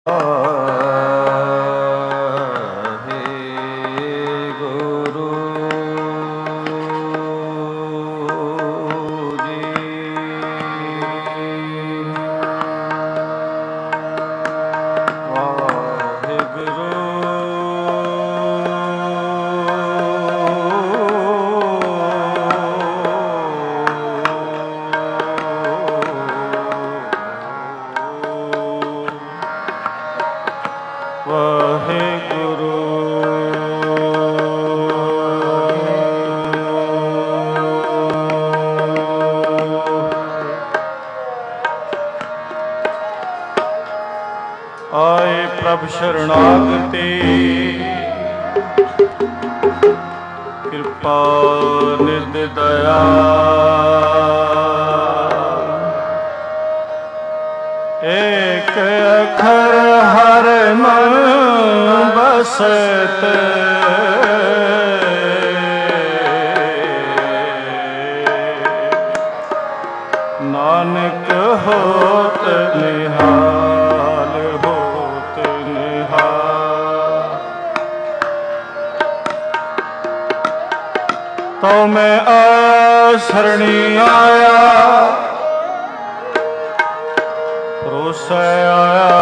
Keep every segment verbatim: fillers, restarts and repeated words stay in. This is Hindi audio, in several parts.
ਆਏ ਪ੍ਰਭ ਸ਼ਰਨਾਗਤੀ ਕਿਰਪਾ ਨਿਧ ਦਇਆ ਏਕ ਅੱਖਰ ਹਰ ਮਨ ਬਸਤ ਨਾਨਕ ਹੋਤ ਨਿਹਾਲ ਹੋਤ ਨਿਹਾਲ। ਤੋ ਮੈਂ ਆਸਰਣੀ ਆਇਆ ਭਰੋਸਾ ਆਇਆ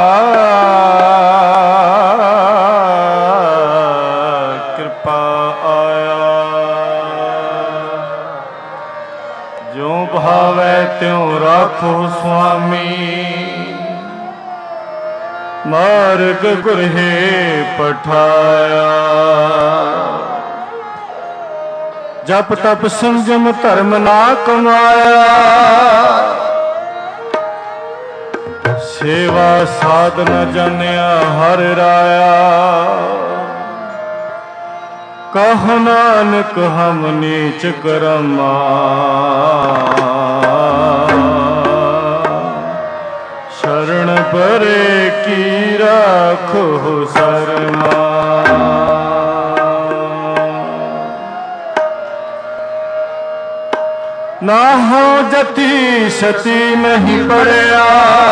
ਕਿਰਪਾ ਆਇਆ ਜੋ ਭਾਵੈ ਤਿਉ ਰਾਖੋ ਸੁਆਮੀ ਮਾਰਗ ਗੁਰਹੇ ਪਠਾਇਆ। ਜਪ ਤਪ ਸੰਜਮ ਧਰਮ ਨਾ ਕਮਾਇਆ ਸੇਵਾ ਸਾਧਨ ਜਾਣਿਆ ਹਰਿ ਰਾਇਆ। ਕਹੁ ਨਾਨਕ ਹਮ ਨੀਚ ਕਰਮਾ ਸ਼ਰਨ ਪਰੇ ਕੀ ਰਾਖੋ ਸਰਮਾ। ਨਾ ਹੋ ਜਤੀ ਸਤੀ ਨਹੀਂ ਪੜਿਆ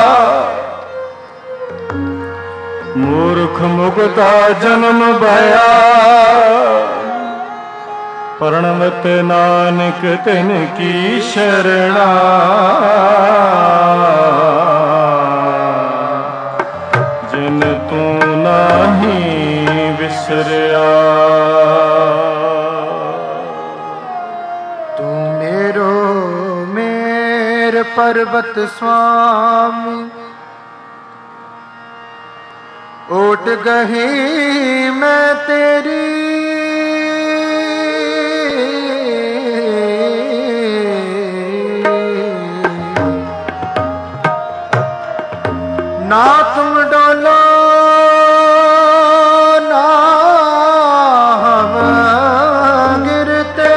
ਮੂਰਖ ਮੁਕਤਾ ਜਨਮ ਭਇਆ। ਪਰਣਮਤ ਨਾਨਕ ਤਿਨ ਕੀ ਸ਼ਰਣਾ ਜਿਨ ਤੂੰ ਨਾਹੀਂ ਵਿਸਰਿਆ। ਤੂੰ ਮੇਰੋ ਮੇਰ ਪਰਬਤ ਸੁਆਮੀ ਓਟ ਗਹੀ ਮੈਂ ਤੇਰੀ। ਨਾ ਤੁਮ ਡੋਲੋ ਨਾ ਹਮ ਗਿਰਤੇ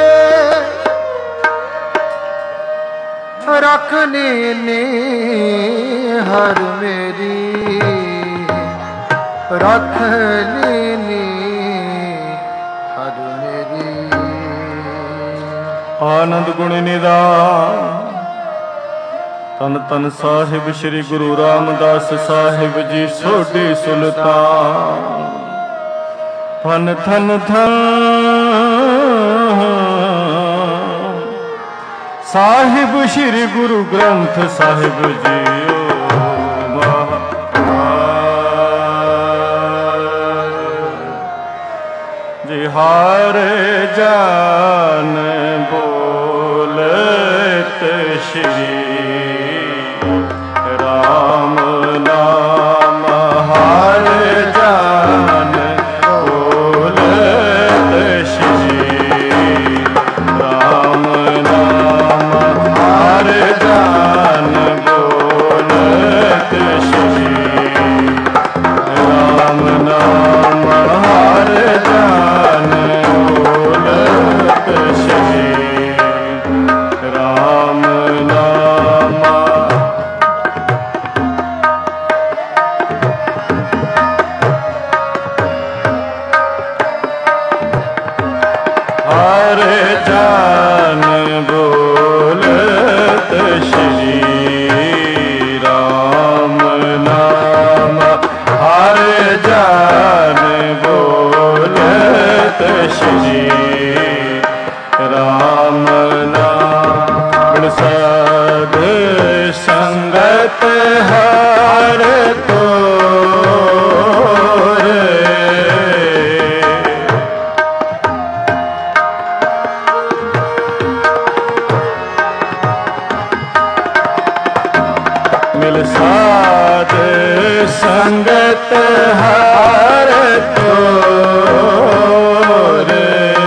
ਰੱਖਨੀ ਨੀ ਹਰ ਮੇਰੀ ਰੱਖ ਲੈਨੀ ਹਰ ਮੇਰੀ। ਆਨੰਦ ਗੁਣ ਨਿਧਾਨ ਤਨ ਤਨ ਸਾਹਿਬ ਸ੍ਰੀ ਗੁਰੂ ਰਾਮਦਾਸ ਸਾਹਿਬ ਜੀ ਸੋਢੀ ਸੁਲਤਾਨ। ਥਨ ਥਨ ਥਨ ਸਾਹਿਬ ਸ੍ਰੀ ਗੁਰੂ ਗ੍ਰੰਥ ਸਾਹਿਬ ਜੀ। ਹਰ ਜਾਨ ਬੋਲਤ ਸ਼੍ਰੀ ਰਾਮ ਨਾਮ। ਹਰ ਜਾਨ ਬੋਲਤ ਸ਼੍ਰੀ ਰਾਮ ਨਾਮ। ਹਰ ਜਾਨ ਬੋਲਤ ਸ਼੍ਰੀ ਰਾਮ ਨਾਮ। ਹਰ ਜਾਨ ਸ਼੍ਰੀ ਰਾਮ ਨਾਮ। ਹਰ ਜਾਨ ਬੋਲਤ ਸ਼੍ਰੀ ਰਾਮ ਨਾਮ। संगत हार तो रे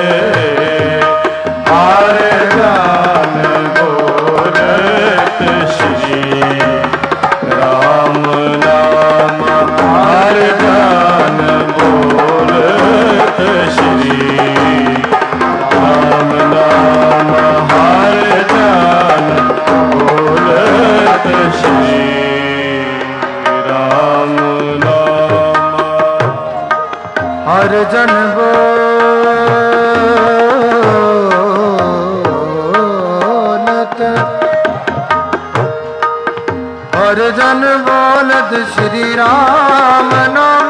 हार गान बोलत श्री राम नाम हार गान बोलत श्री राम नाम हार गान बोलत श्री राम नाम हर जन बोलत हर जन बोलत श्री राम नाम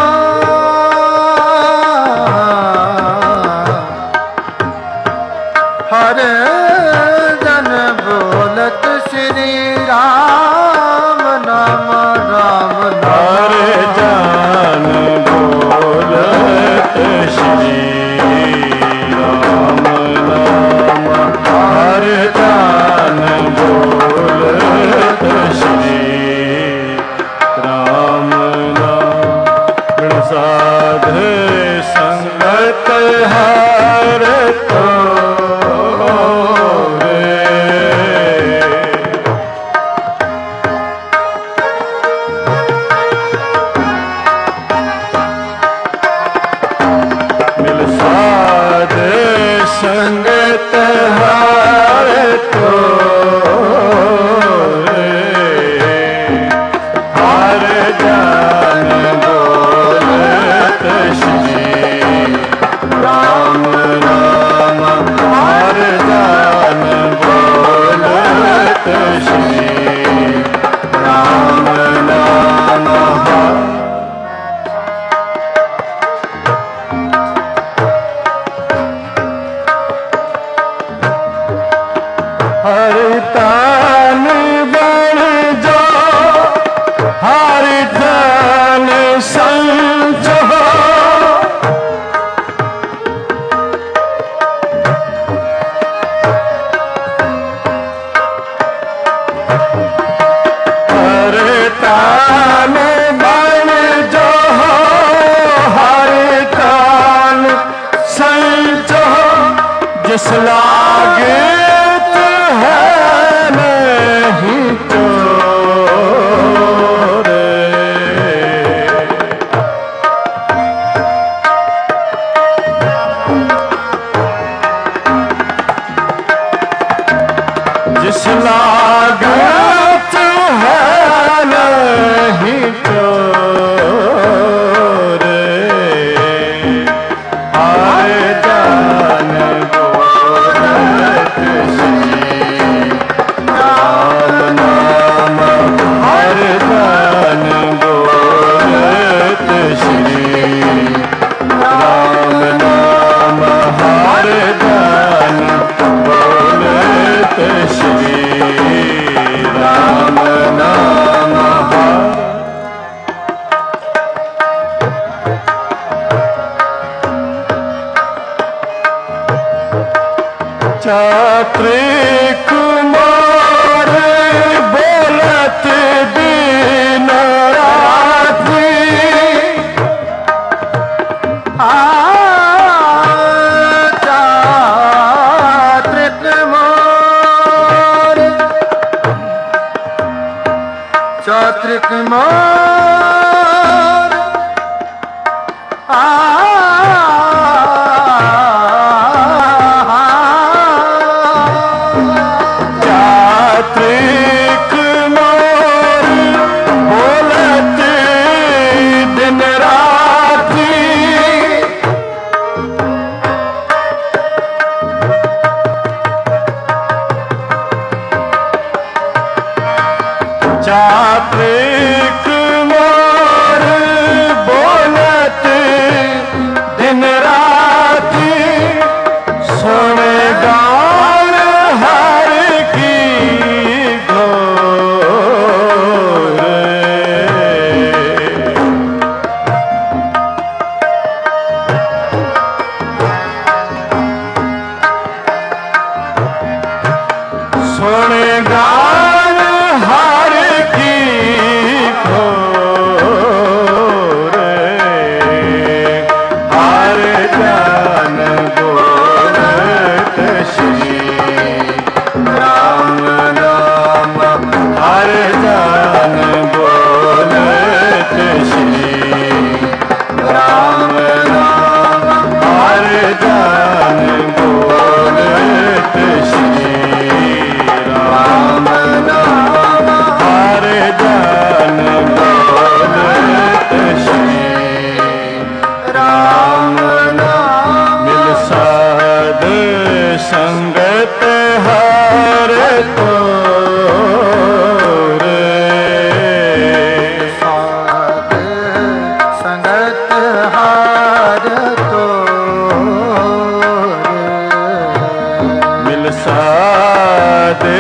हर जन बोलत श्री राम नाम राम हर जान बोलत श्री राम नाम हर जान बोलत श्री राम नाम साध संगत हार तो संगत हार तो हार जान बोलत श्री राम नाम हार जान बोलत श्री राम नाम हर तान बन जो हर तान संजो हर तान बन जो हर तान संजो जिस लागे नहीं तो रे जिस लागत है नहीं तो रे आए जान बोलत श्री राम नाम हर जान बोलत श्री राम नाम हर जान बोलत श्री राम नाम चात्रिक कुमार बोलत दिन रात्रि चात्रिक मोर चात्रिक मोर आ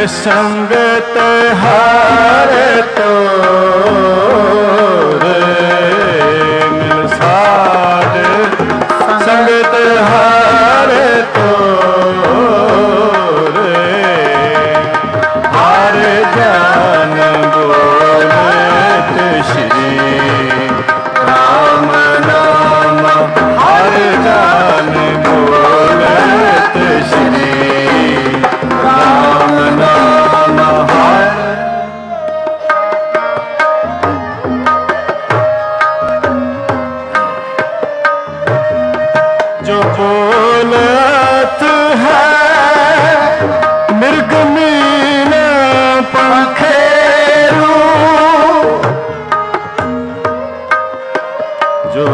संगत हार तो मिल साध संगत हार तो हार जान बोलत श्री राम नाम हार जान बोलत श्री राम नाम हार जो बोलत है मृग मीन पंखेरू जो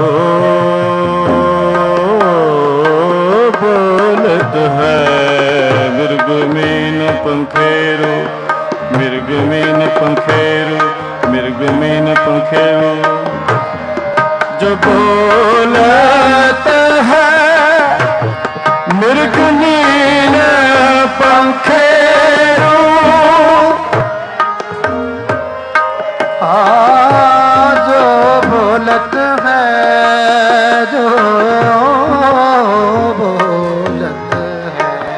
बोलत है मृग मीन पंखेरू मृग मीन पंखेरू मृग मीन पंखेरू जो बोलत है मृग मीन पंखेरू आ जो बोलत है जो बोलत है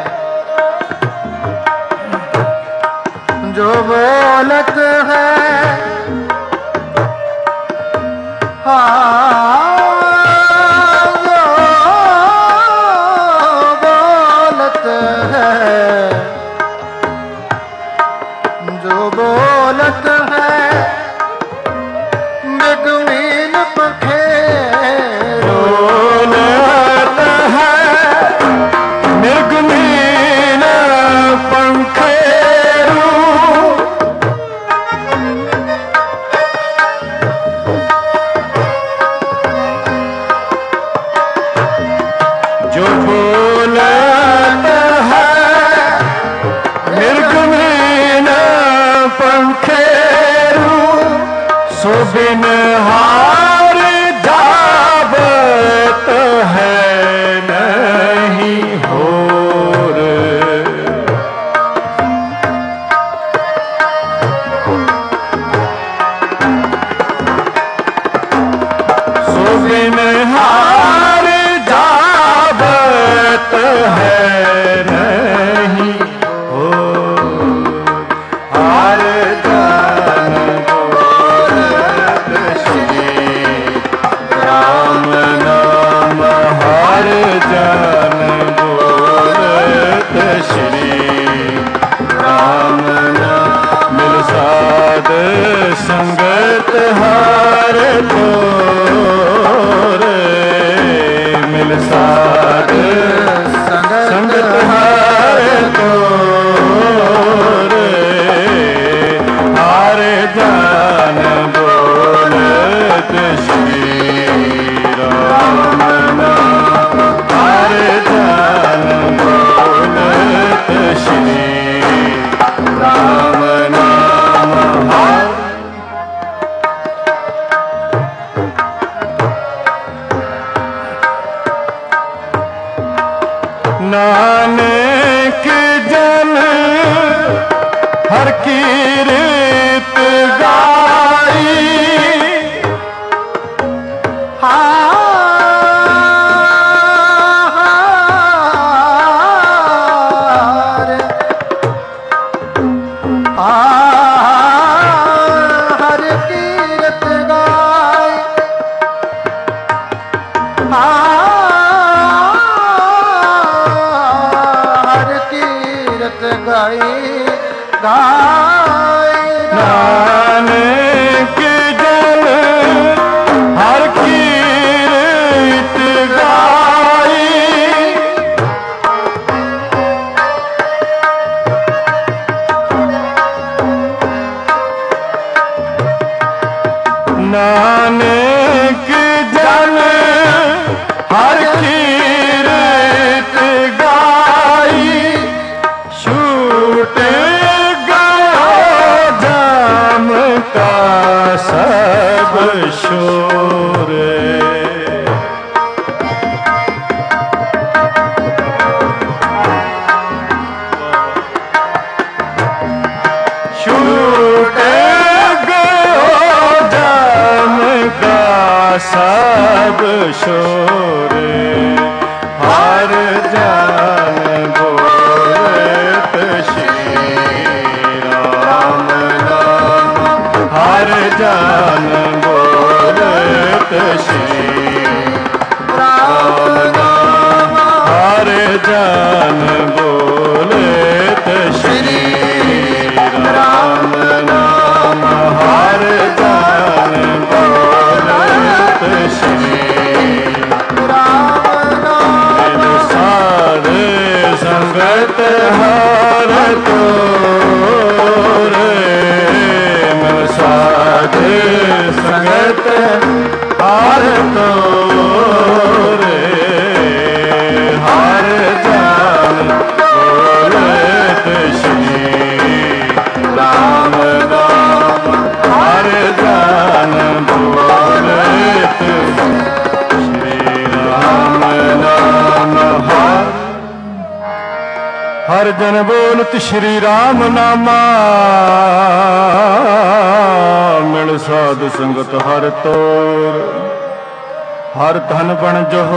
जो बोलत है हाँ जो बोलत है मृगमीन पंखेरू बोलत है मृगमीन पंखेरू जो बोलत है मृगमीन पंखेरू सो बिन हार जावत है नहीं होर सो बिन हार जावत है नहीं होर हार जान बोलत श्री राम नाम हार जान बोलत श्री राम नाम मिल साध संगत हार तो मिल साध संगत हार तो हार जान बोलत श्री राम नाम हार जान बोलत श्री राम नाम हार नानक जन हर की रीत गाई हार हर कीरत गाय हर कीरत गाई गाय नानक जन हर की रीत गाई नानक जन हर की रीत गाई छूट गया जाम का सब शोर सब शोरे हर जान बोलत श्री राम नाम हर जान बोलत श्री राम नाम हर जान बोलत श्री राम नाम हर जान बोलत श्री राम नाम सारे संगत हर तोरे मन साधे संगत हर तोरे हर जान बोलत श्री राम नाम हर जान बोलत श्री राम नाम हर हर जन बोलत श्री राम नामा मिल साध संगत हर तोर हर धन बन जहो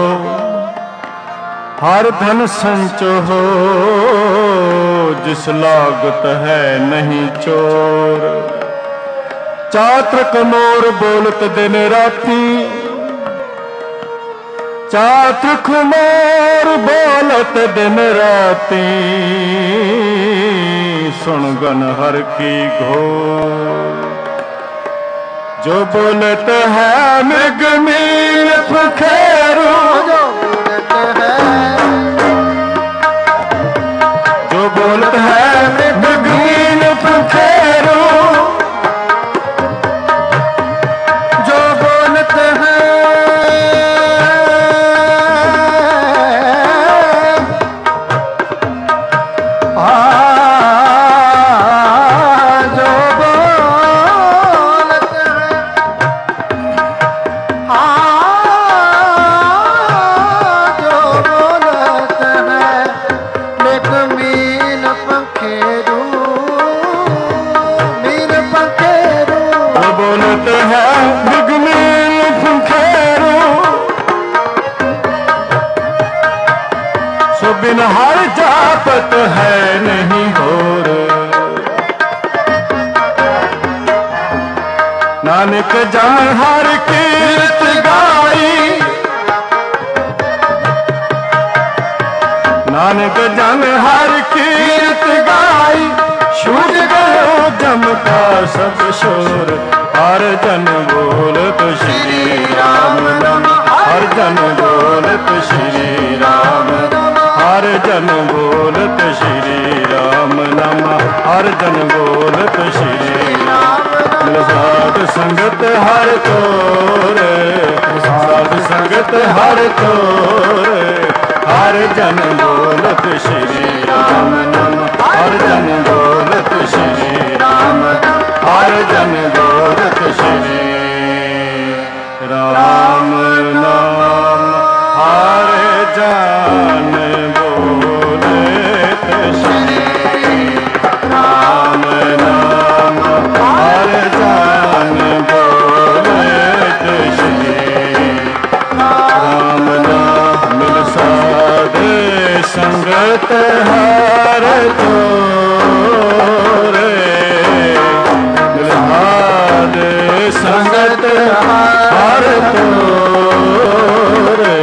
हर धन संचो हो जिस लागत है नहीं चोर चातृक मोर बोलत दिन राती चातृक मोर बोलत दिन राती सुन गन हर की घोर जो बोलत है मृग मील फखेरू जो बोलत है जो बोलत है मृग मील फखेरू जो बोलत है आ जो बोलत है आ जो बोलत है लेक मीन पंखेरू मीन पंखेरू जो बोलत है मृग मील फखेरू सो बिन हर जापत है नहीं होर नानक जन हर कीर्त गाई नानक जन हर कीर्त गाई छूट गयो जम का सब शोर हर जन बोलत श्री राम नाम हर जन बोलत श्री राम हर जन बोलत श्री राम नाम हर जन बोलत श्री मिल साध संगत हर तोरे साध संगत हर तोरे हर जन बोलत श्री राम नाम हर जन बोलत श्री राम हर जन बोलत श्री राम नाम हर जन बोलत श्री राम नाम हर जन बोलत श्री राम नाम मिल साधे संगत हर तोरे मिल साधे संगत हर तोरे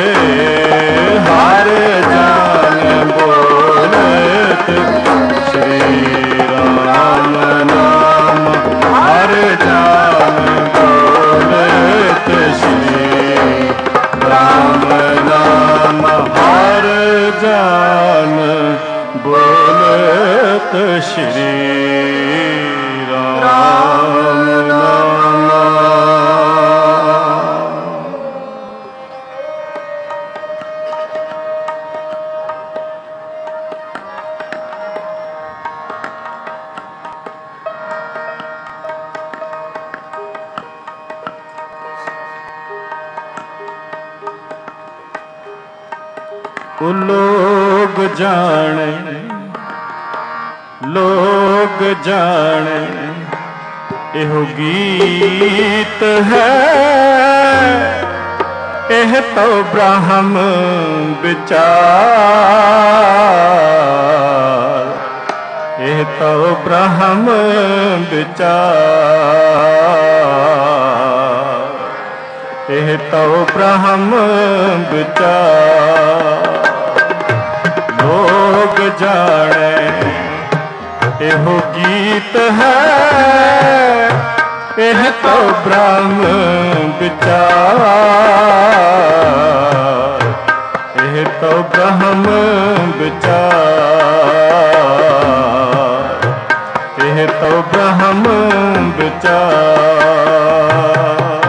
हर जान बोलत श्री राम नाम हर जान बोलत श्री राम नाम हर जान बोलत श्री राम नाम लोग जाने लोग जाने एहो गीत है एह तो ब्रह्म विचार, एह तो ब्रह्म विचार, एह तो ब्रह्म विचार। लोग जाने एहो गीत है, एह तो ब्रह्म विचार, एह तो ब्रह्म विचार, एह तो ब्रह्म विचार।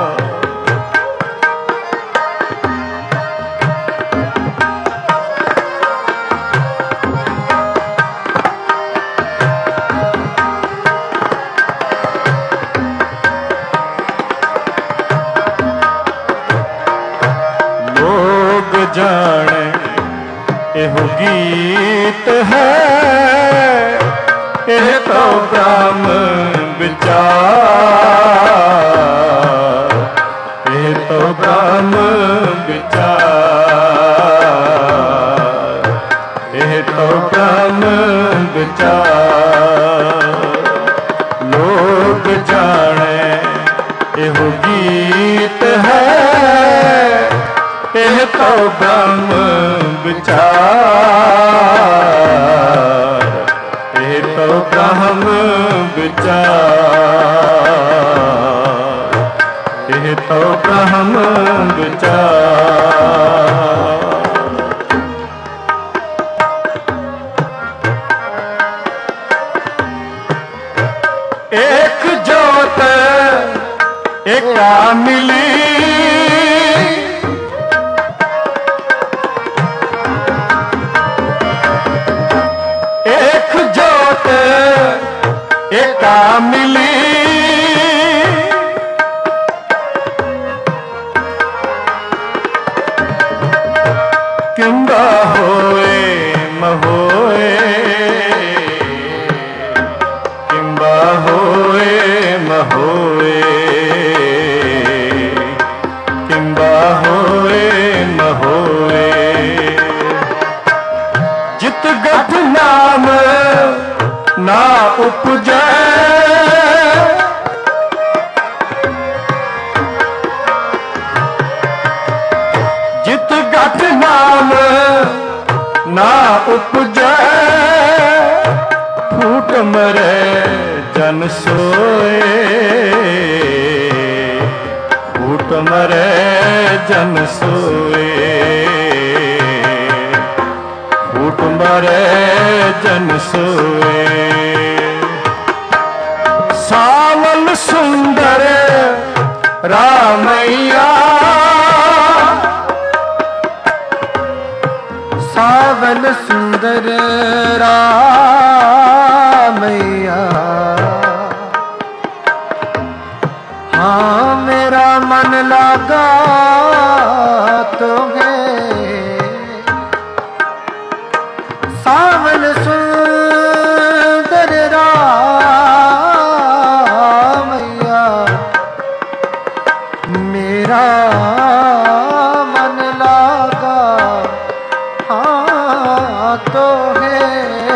जाने एहो गीत है, एह तो ब्रह्म विचार, एह तो ब्रह्म विचार, एह तो ब्रह्म विचार। लोग जाने एहो गीत है, एह तो ब्रह्म विचार, एह तो ब्रह्म विचार, एह तो ब्रह्म विचार। एक जोत एका मिली, एका मिली, किंबा होए महोए, किंबा होए महोए, किंबा होए महोए। जित गत नाम ना उपजै, जित गत नाम ना उपजै, फूट मरे जन सोए, फूट मरे जन सोए, फूट मरे जन सोए। सावल सुंदर रामैया, सावल सुंदर रामैया। हाँ मेरा मन लगा तो है, सावल सुंदर रामैया। मेरा मन लगा हाँ तो है,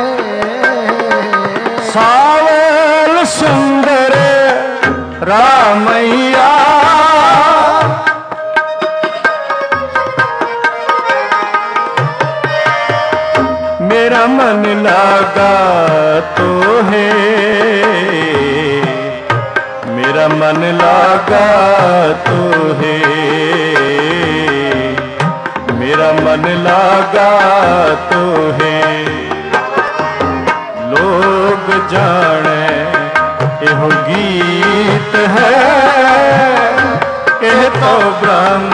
सावल सुंदर रामैया। मेरा मन लगा तो है, मेरा मन लगा तो है, मेरा मन लगा तो है। लोग जाने एहो गीत है, एह तो ब्रह्म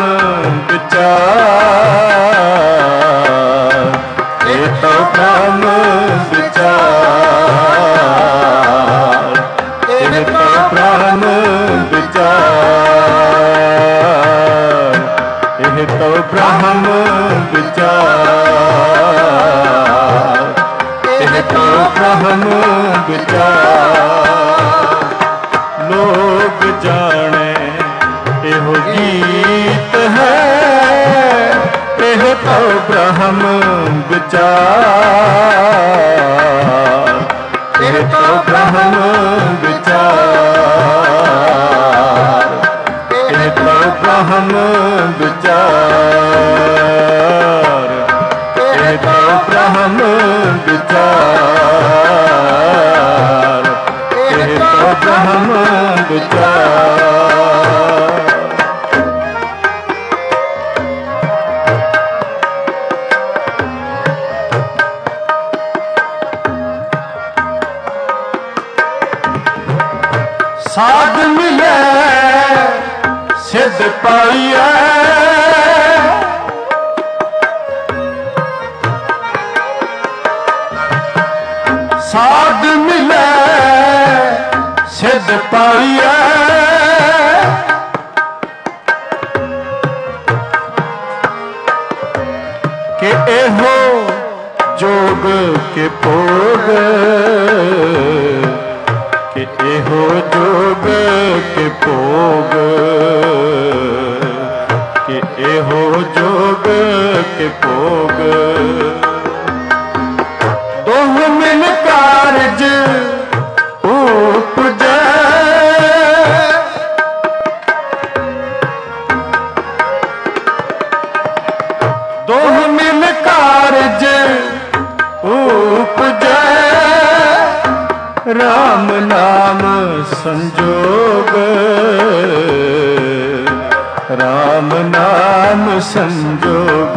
विचार, एह तो ब्रह्म विचार, एह तो ब्रह्म विचार, एह तो ब्रह्म विचार, एह तो ब्रह्म विचार। लोग जाने एहो गीत है, तो ब्रह्म विचार, यह तो ब्रह्म विचार, यह तो ब्रह्म विचार, यह तो ब्रह्म विचार, यह तो ब्रह्म विचार। साध मिले सिद्ध पाइए, साध मिले सिद्ध पाइए, के एहो जोग के भोग, के एहो जोग के भोग, के एहो जोग के भोग। दोह मिल कारज उपजै, दोह मिल कारज उपजै, राम नाम संजोग, राम नाम संजोग,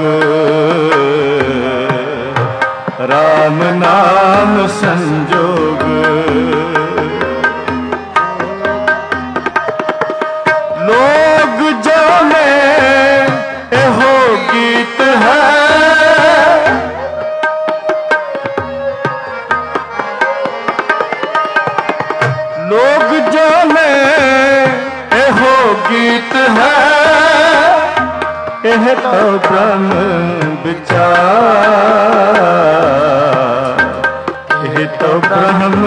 राम नाम संजोग। लोग जाने एहो गीत है, लोग जाने एहो गीत है, यह तो ब्रह्म विचार, यह तो ब्रह्म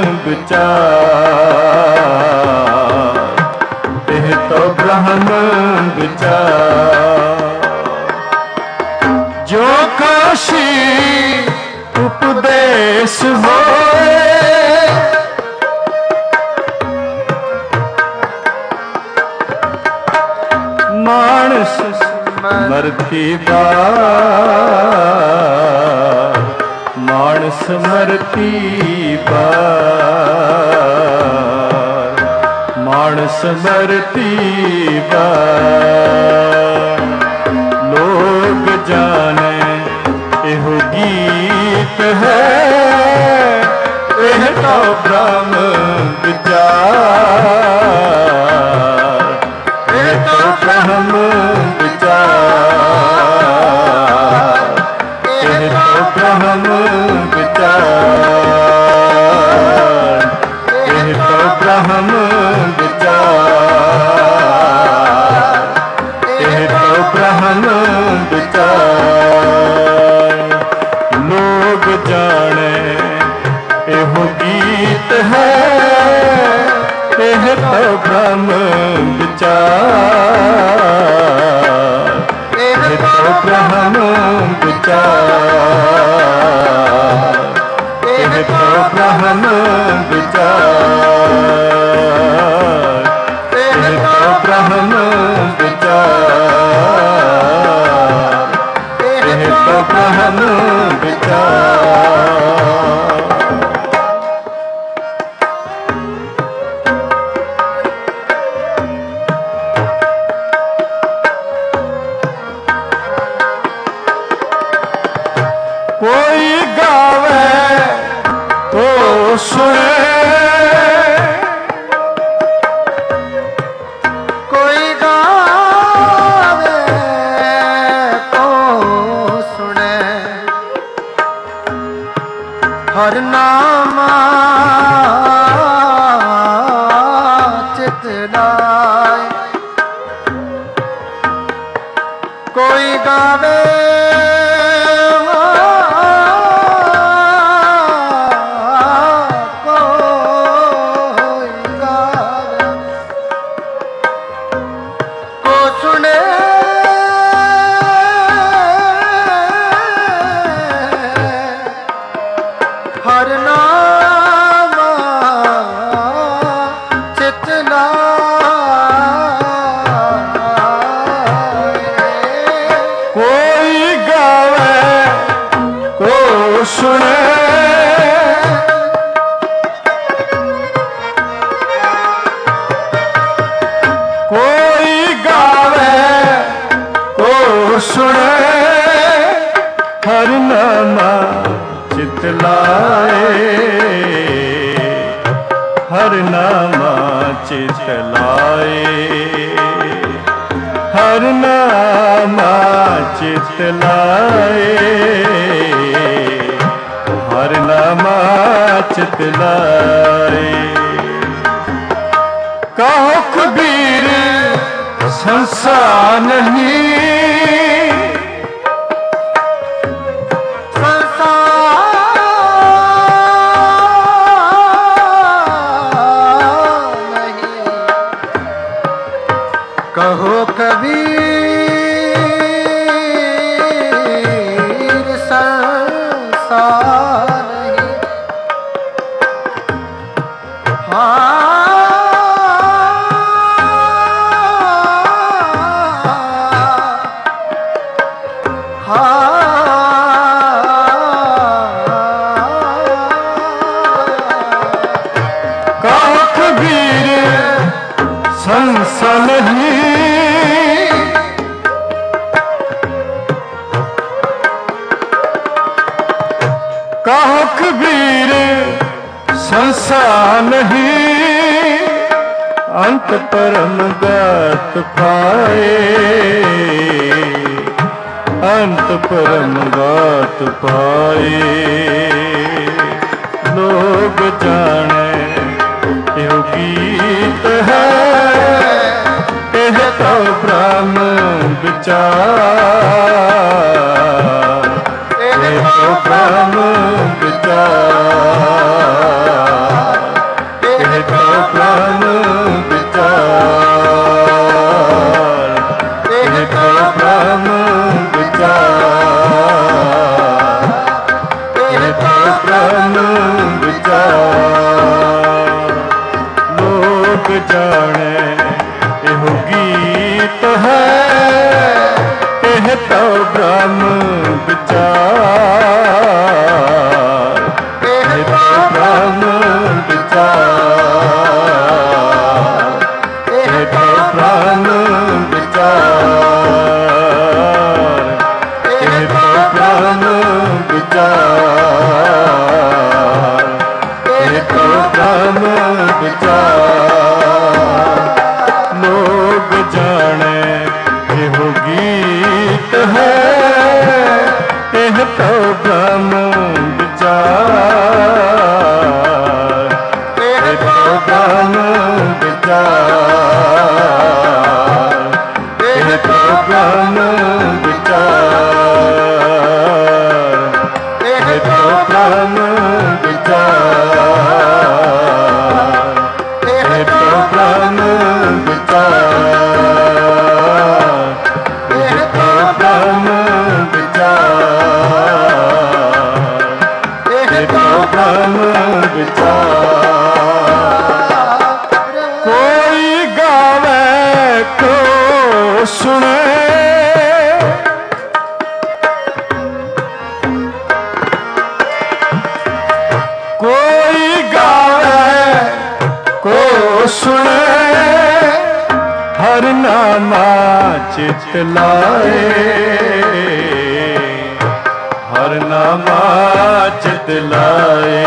विचार, यह तो ब्रह्म विचार। जो काशी उपदेश होए, मानस मरती बार, मानस मरती बार, मानस मरती बार। लोग जाने एहो गीत है, यह तो ब्रह्म विचार, यह तो ब्रह्म विचार, यह तो ब्रह्म विचार, यह तो ब्रह्म विचार, यह तो ब्रह्म विचार। लोग जाने एहो गीत है, यह तो ब्रह्म विचार, यह तो ब्रह्म विचार, यह तो ब्रह्म विचार, यह तो ब्रह्म विचार, यह तो ब्रह्म विचार। कोई गावे तो सुने, कोई गावे तो सुने, हर नामा चित लाए। कोई गावे सुने कोई गावे को सुने हर नामा चित लाए हर नामा चित लाए हर नामा चित लाए हर नामा चित लाए कहो कबीर संसार नहीं कहो कबीर संसार नहीं कहो कबीर संसार नहीं कहो कबीर संसार नहीं अंत परम गत पाए अंत परम गत पाए लोग जाने यो गीत है यह तो ब्रह्म विचार यह तो ब्रह्म विचार यह तो ब्रह्म विचार यह तो ब्रह्म विचार यह तो ब्रह्म विचार लोग जाने यह गीत है यह तो ब्रह्म विचार यह तो ब्रह्म विचार यह तो ब्रह्म विचार यह तो ब्रह्म विचार यह तो ब्रह्म विचार लोग जाने यह गीत है यह तो ब्रह्म विचार यह तो ब्रह्म विचार यह तो ब्रह्म विचार यह तो ब्रह्म विचार यह तो ब्रह्म विचार यह तो ब्रह्म विचार यह तो ब्रह्म विचार कोई गावे को सुने कोई गावे को सुने हर नामा चित लाए हर नामा चित लाए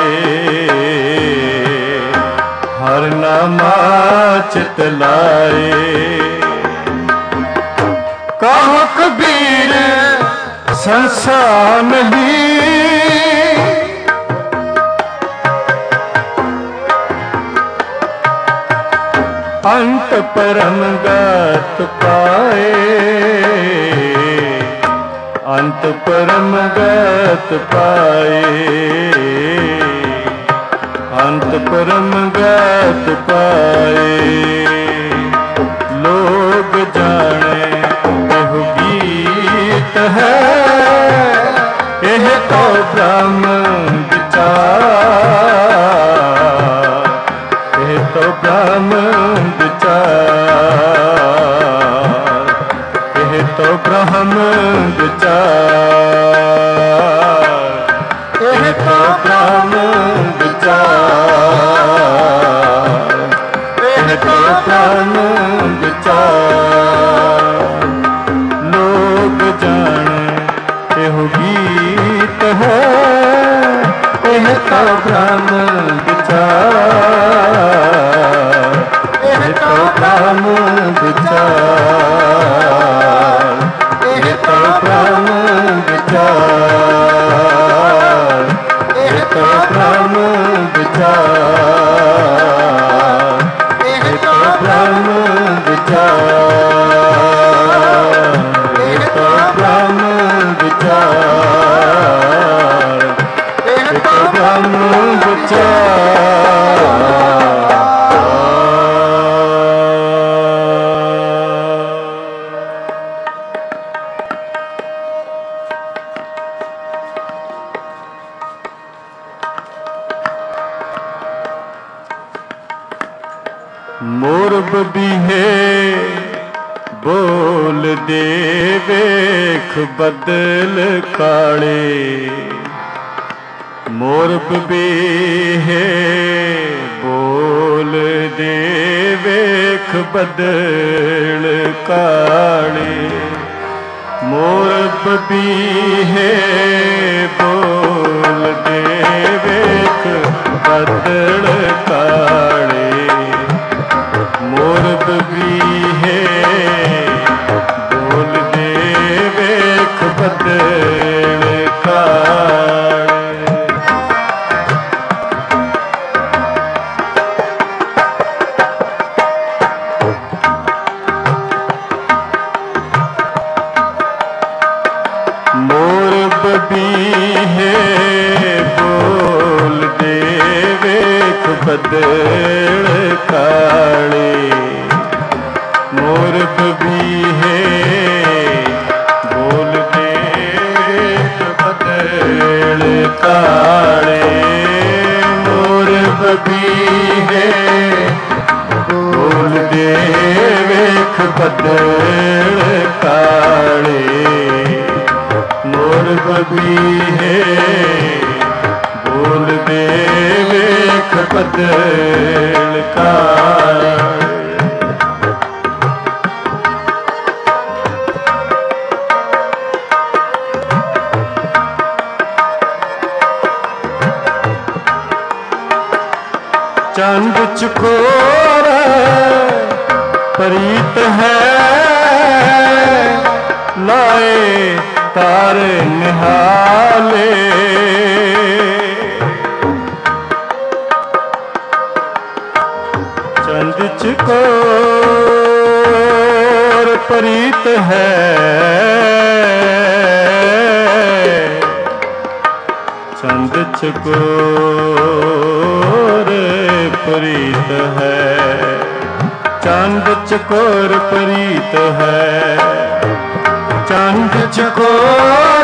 हर नामा चित लाए कहो कबीर संसार नहीं अंत परम गत पाए अंत परम गत पाए अंत परम गत पाए लोग जाने यह गीत है यह तो ब्रह्म विचार यह तो ब्रह्म विचार यह तो ब्रह्म विचार यह ਭ੍ਰਮ ਵਿਚਾਰ, ਇਹ ਤੋ ਭ੍ਰਮ ਵਿਚਾਰ, ਇਹ ਤੋ ਭ੍ਰਮ ਵਿਚਾਰ, ਇਹ ਤੋ ਭ੍ਰਮ ਵਿਚਾਰ, ਇਹ ਤੋ ਭ੍ਰਮ ਵਿਚਾਰ, ਇਹ ਤੋ ਭ੍ਰਮ ਵਿਚਾਰ, ਇਹ ਤੋ ਭ੍ਰਮ ਵਿਚਾਰ। ਮੋਰਬ ਬੀਹੇ ਬੋਲ ਦੇ ਵੇਖ ਬਦਲ ਕਾਲੇ, ਮੋਰਬ ਬੀਹੇ ਬੋਲ ਦੇ ਵੇਖ ਬਦਲ ਕਾਲੇ, ਮੋਰਬ ਬੀਹੇ ਬੋਲ ਦੇ ਵੇਖ ਬਦਲ ਕਾਲੇ, ਮੋਰਬ ਬੀਹੇ ਬੋਲ ਦੇ ਵੇਖ ਬਦਲ ਕਾਲੇ, ਮੋਰਬ ਬੀਹੇ ਬੋਲ ਦੇ ਵੇਖ ਬਦਲ ਕਾਲੇ, ਮੋਰਬ ਬੀਹੇ ਬੋਲ ਦੇ ਵੇਖ ਬਦਲ ਕਾਲੇ, ਮੋਰਬ ਬੀਹੇ ਬੋਲ ਦੇ ਵੇਖ ਬਦਲ ਕਾਲੇ, ਮੋਰਬ ਬੀਹੇ ਬੋਲ ਦੇ ਵੇਖ ਬਦਲ ਕਾਲੇ। ਚੰਦ ਚਕੋਰ ਪ੍ਰੀਤ ਹੈ, ਲਾਏ ਤਾਰ ਨਿਹਾਲੇ, ਚੰਦ ਚਕੋਰ ਪ੍ਰੀਤ ਹੈ, ਚੰਦ ਚਕੋਰ ਪ੍ਰੀਤ ਹੈ, ਚੰਦ ਚਕੋਰ ਪ੍ਰੀਤ ਹੈ, ਚੰਦ ਚਕੋਰ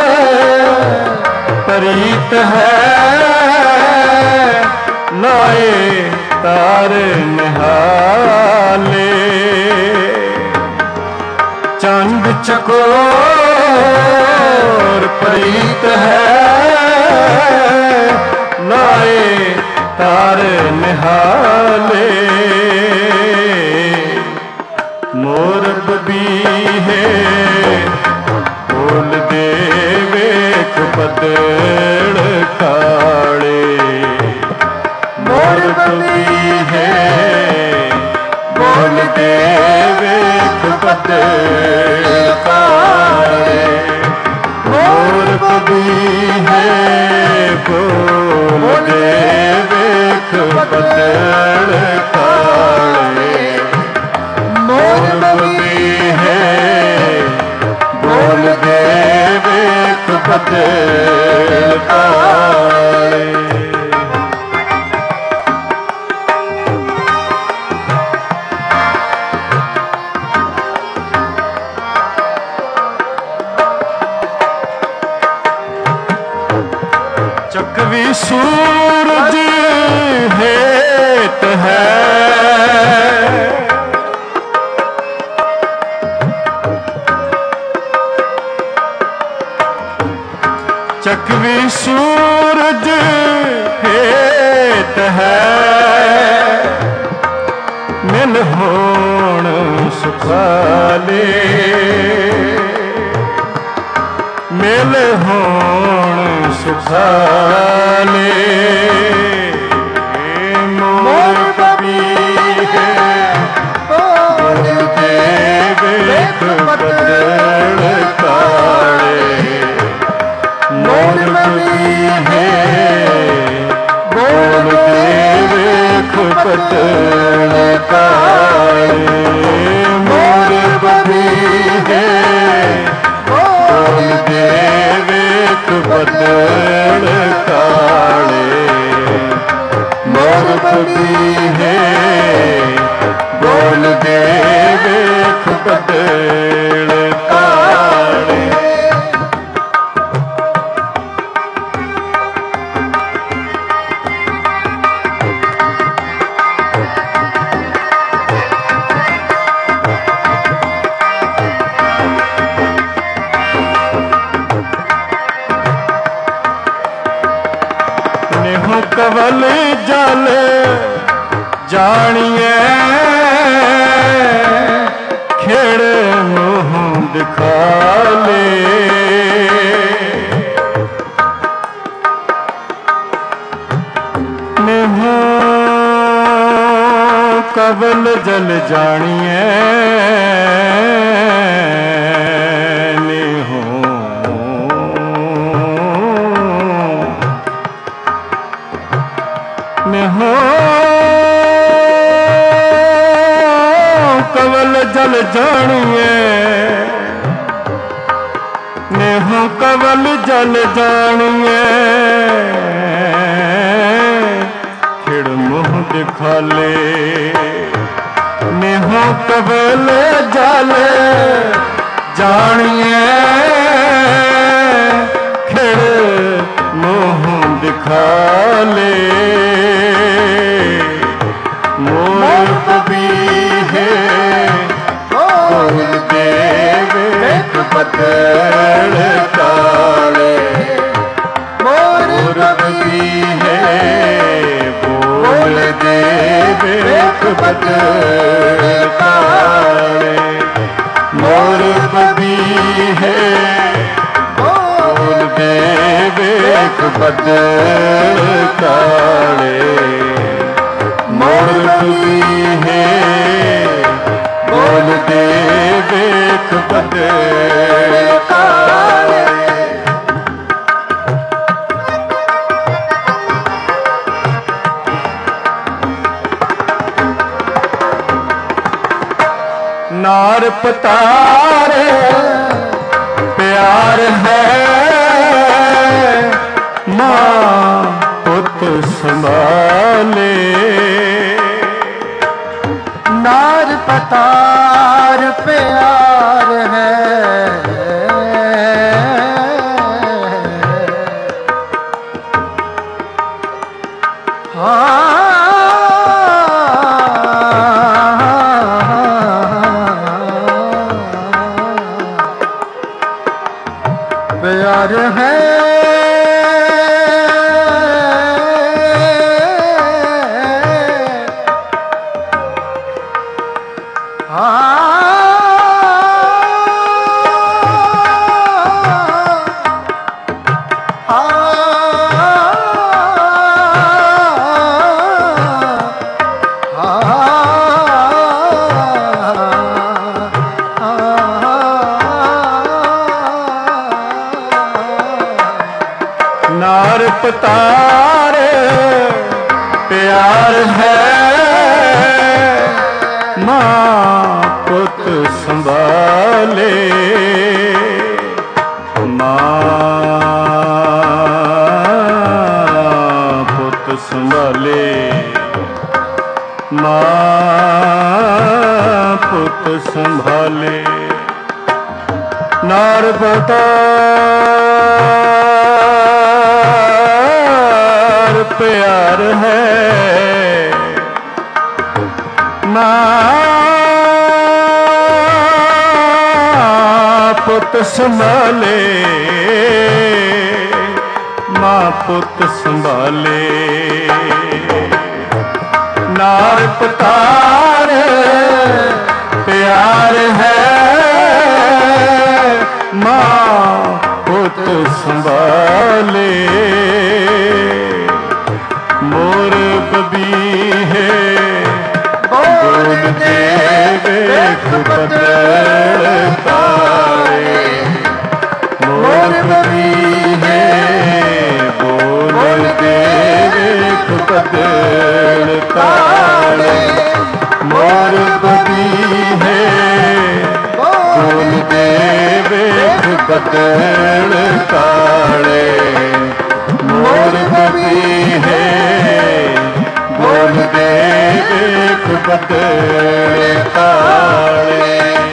ਪ੍ਰੀਤ ਹੈ, ਲਾਏ ਤਾਰ ਨਿਹਾਲੇ, ਚੰਦ ਚਕੋਰ ਪ੍ਰੀਤ ਹੈ, ਲਾਏ ਤਾਰ ਨਿਹਾਲੇ, ਮੋਰਬ ਬੀਹੇ ਬੋਲ ਦੇ ਵੇਖ ਬਦਲ ਕਾਲੇ, ਮੋਰਬ ਬੀਹੇ ਬੋਲ ਦੇ ਵੇਖ ਬਦਲ ਕਾਲੇ, ਮੋਰਬ ਬੀਹੇ ਬੋਲ ਦੇ ਵੇਖ ਬਦਲ ਕਾਲੇ, ਮੋਰਬ ਬੀਹੇ ਬੋਲ ਦੇ ਵੇਖ ਬਦਲ ਕਾਲੇ। ਚਕਵੀ ਸੂਰਜ ਹੇਤ ਹੈ, ਚਕਵੀ ਸੂਰਜ ਹੇਤ ਹੈ, ਮਿਲ ਹੋਣ ਸੁਖਾਲੇ, ਮਿਲ ਹੋਣ ਸੁਖਾਲੇ, कवल जल जानिए खेड़ मुँह दिखा ले नेहो कवल जल जानिए नेहो नेहो कवल जल जानिए नेहो कवल जल जानिए खिड़ मुँह दिखा ले नेहो कवल जल जानिए खिड़ मुँह दिखा ले मोर कभी है बोल देवे पतड़ काले मोर कभी है बोल देवे पतड़ काले मोर कभी है बोल देवे पतड़ काले मोर कभी है बोल देवे पतड़ काले नार पतार प्यार है माँ पुत संभाले नार पतार प्यार है प्यार है नार पतार प्यार है माँ पुत संभाले माँ पुत संभाले माँ पुत संभाले नार पतार प्यार है माँ पुत संभाले माँ पुत संभाले नार पतार प्यार है माँ पुत संभाले मोर बबी है बोल देवे पतड़ काले मोर बबी है बोल देवे पतड़ काले मोर बबी है बोल देवे पतड़ काले मोर बबी है बोल देवे पतड़ काले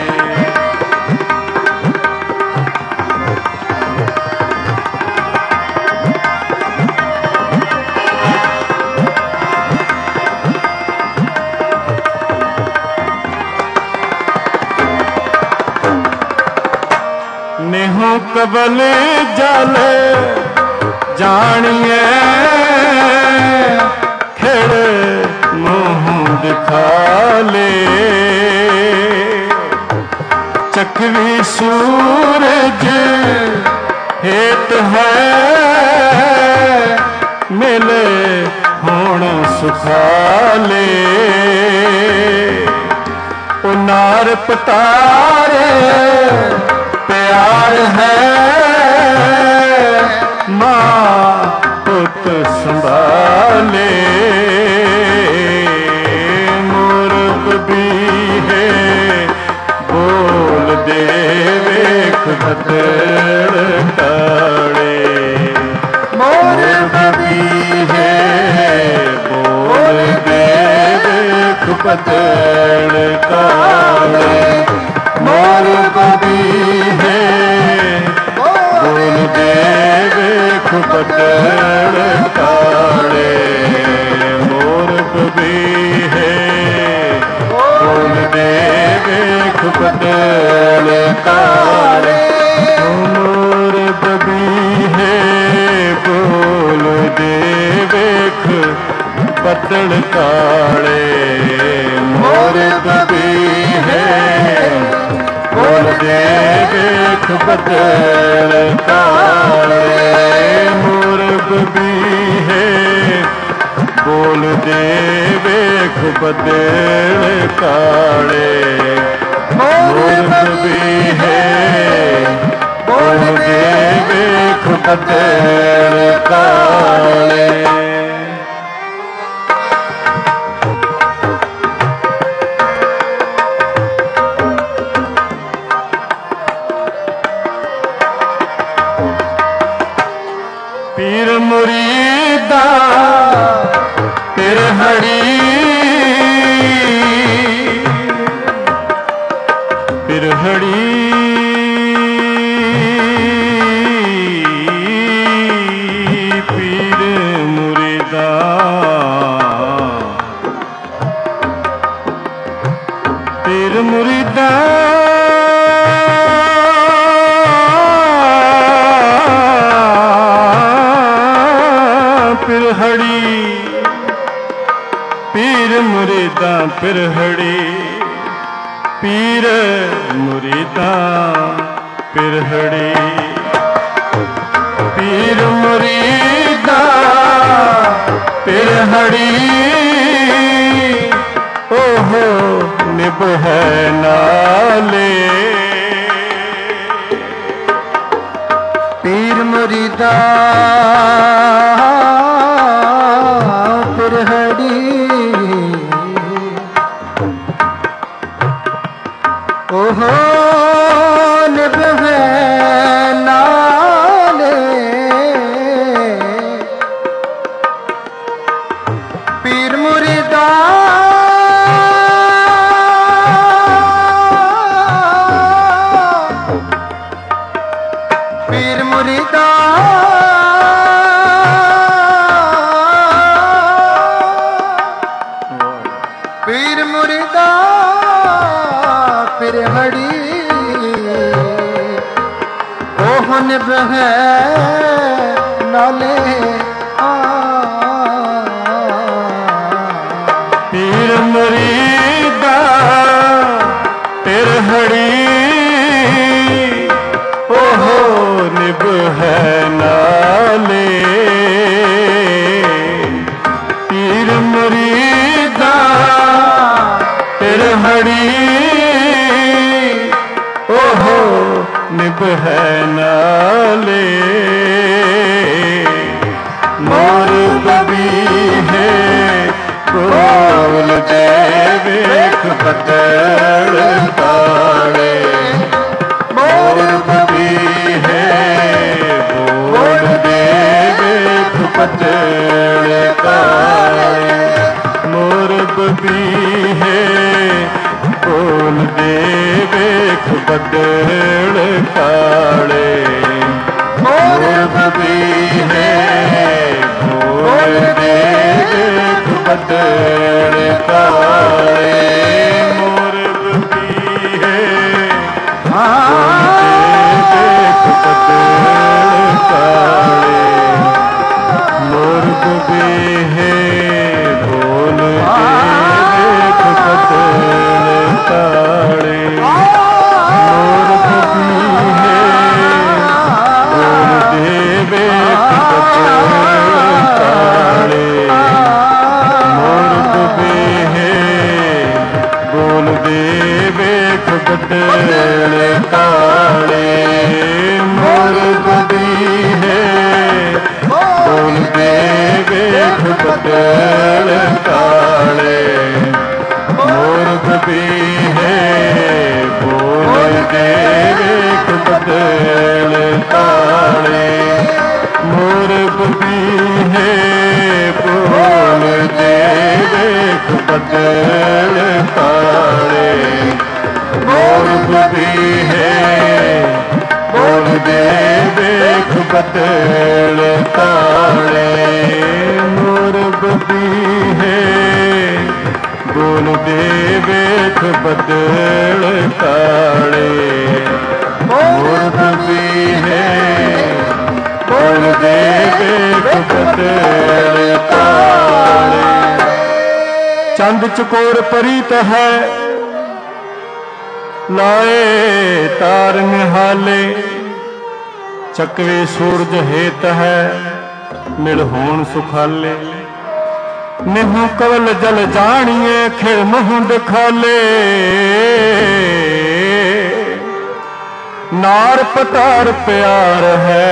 नेहो कबल जल जानिए ਪਤੜ ਮੂੰਹ ਦਿਖਾ ਲੈ। ਚੱਕਵੀ ਸੂਰਜ ਹੇਤ ਹੈ ਮਿਲੇ ਹੁਣ ਸੁਖਾਲੇ। ਉਹ ਨਾਰ ਪਤਾਰੇ ਪਿਆਰ ਹੈ ਮਾਂ ਪੁੱਤ ਸੰਭਾਲੇ। ਮੁਰਬ ਵੀ ਹੈ ਬੋਲ ਦੇ ਵੇਖ ਪਤੜ ਕਾਲੇ। ਮੁਰਬ ਵੀ ਹੈ ਬੋਲ ਦੇ ਵੇਖ ਪਤੜ ਕਾਲੇ। ਮੁਰਬ ਵੀ ਹੈ ਬੋਲ ਦੇ ਵੇਖ ਪਤੜ ਕਾਲੇ। ਮੁਰਬ ਵੀ ਹੈ ਬੋਲ ਦੇ ਵੇਖ ਪਤੜ ਕਾਲੇ। ਮੁਰਬ ਵੀ ਹੈ ਬੋਲ ਦੇ ਵੇਖ ਪਤੜ ਕਾਲੇ। ਮੁਰਬ ਵੀ ਹੈ ਬੋਲ ਦੇ ਵੇਖ ਪਤੜ ਕਾਲੇ। ਮੁਰਬ ਵੀ ਹੈ ਬੋਲ ਦੇ ਵੇਖ ਪਤੜ ਕਾਲੇ। ਮੁਰਬ ਵੀ ਹੈ ਬੋਲ ਦੇ ਵੇਖ ਪਤੜ ਕਾਲੇ। ਪੀਰ ਮੁਰੀਦਾ ਪਿਰਹੜੀ ਪਿਰਹੜੀ ਪੀਰ ਮੁਰੀਦਾ ਪੀਰ ਮੁਰੀਦਾ ਪਿਰਹੜੀ ਪੀਰ ਮੁਰੀਦਾ ਪਿਰਹੜੀ ਪੀਰ ਮੁਰੀਦਾ ਪਿਰਹੜੀ ਪੀਰ ਮੁਰੀਦਾ ਪਿਰਹੜੀ ਓਹੋ ਨਿਭ ਹੈ ਨਾਲੇ। ਪੀਰ ਮੁਰੀਦਾ ਪਿਰਹੜੀ ਓਹੋ ਨਿਭ ਹੈ ਨਾਲੇ। ਪੀਰ ਮੁਰੀਦਾ ਪੀਰ ਮੁਰੀਦਾ ਪੀਰ ਮੁਰੀਦਾ ਪਿਰਹੜੀ ਉਹ ਨਿਭ ਹੈ ਨਾਲੇ। ਪੀਰ ਮੁਰੀਦਾ ਪਿਰਹੜੀ ਓਹੋ ਨਿਭ ਹੈ ਨਾਲੇ। ਪੀਰ ਮੁਰੀਦਾ ਪਿਰਹੜੀ ਓਹੋ ਨਿਭ ਹੈ ਨਾਲੇ। ਮੁਰਬ ਵੀ ਹੈ ਬੋਲ ਦੇ ਵੇਖ ਪਤੜ ਕਾਲੇ। ਮੁਰਬ ਵੀ ਹੈ ਬੋਲ ਦੇ ਵੇਖ ਪਤੜ ਕਾਲੇ। ਮੁਰਬ ਵੀ ਹੈ ਬੋਲ ਦੇ ਵੇਖ ਪਤੜ ਕਾਲੇ। ਮੁਰਬ ਵੀ ਹੈ ਬੋਲ ਦੇ ਵੇਖ ਪਤੜ ਕਾਲੇ। ਮੁਰਬ ਵੀ ਹੈ ਬੋਲ ਦੇ ਵੇਖ ਪਤੜ ਕਾਲੇ। ਮੁਰਬ ਵੀ ਹੈ बदल काले मोर बबीहे बोल दे वेख बदल काले मोर बबीहे बोल दे वेख बदल काले मोर बबीहे बोल दे वेख बदल काले मोर बबीहे बोल दे वेख बदल काले मोर बबीहे बोल दे वेख बदल काले। चंद चकोर परीत है लाए तार निहाले चकवे सूरज हेत है मिल होण सुखाले निहू कवल जल जानिए खिल मुँह दिखाले नार पतार प्यार है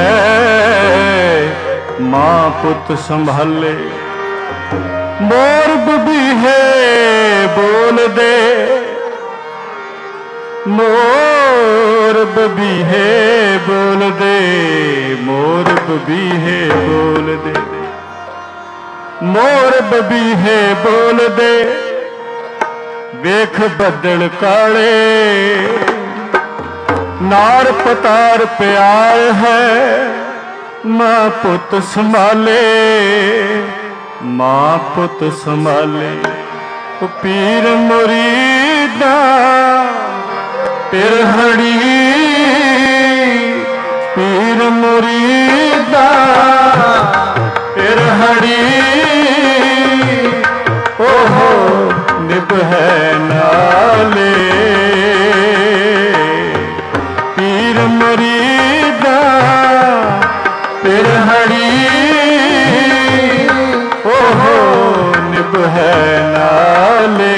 माँ पुत संभाले मोर बबीहे बोल दे मोर बबीहे बोल दे मोर बबीहे बोल दे मोर बबीहे बोल दे वेख बदल काले नार पतार प्यार है माँ पुत संभाले माँ पुत संभाले पीर मुरीदा पिरहड़ी पीर मुरीदा पिरहड़ी ओहो निभ है नाले पीर मुरीदा पिरहड़ी ओहो निभ है नाले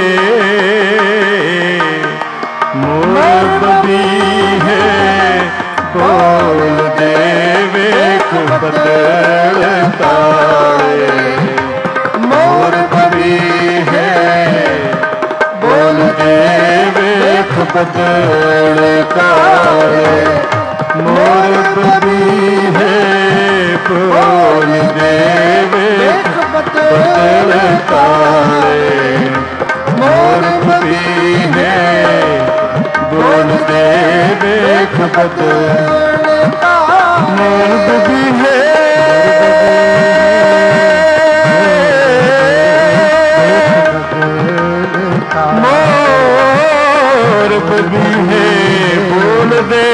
मोर बबीहे बोल दे वेख बदल काले मोर बबीहे बोल दे वेख बदल काले मोर बबीहे बोल दे वेख बदल काले मोर बबीहे बोल दे वेख बदल मोर बबीहे मोर बबीहे बोल दे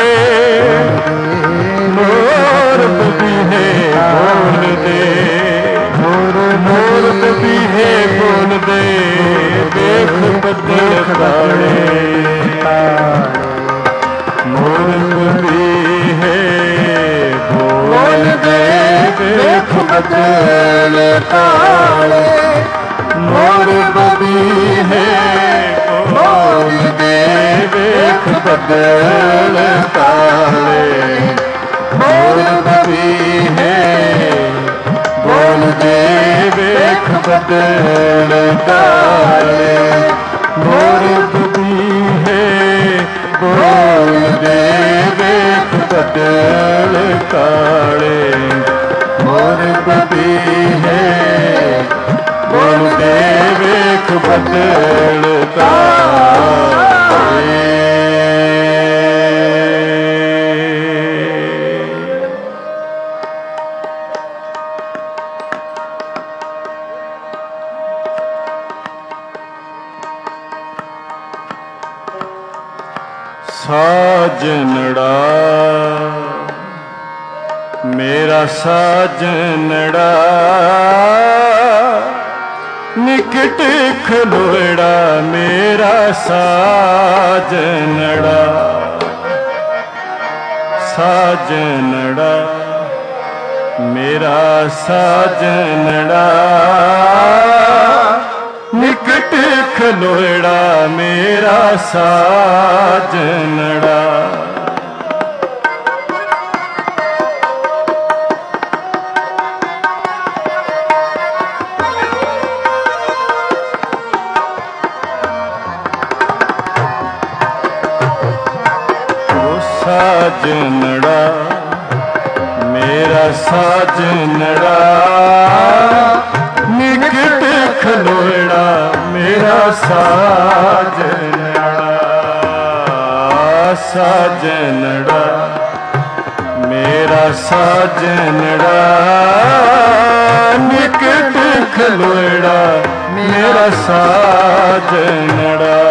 मोर बबीहे बोल दे मोर बबीहे बोल दे वेख बदल काले मोर बबीहे बोल दे वेख बदल काले मोर बबीहे बोल दे वेख बदल काले मोर बबीहे बोल दे वेख बदल काले मोर बबीहे बोल दे वेख बदल काले मोर बबीहे बोल दे वेख बदल काले। साजनड़ा मेरा साजनड़ा निकट खलोड़ा मेरा साजनड़ा साजनड़ा मेरा साजनड़ा निकट खलोड़ा मेरा साजनड़ा साजनड़ा मेरा साजनड़ा निकट खलोड़ा मेरा साजनड़ा साजनड़ा मेरा साजनड़ा निकट खलोड़ा मेरा साजनड़ा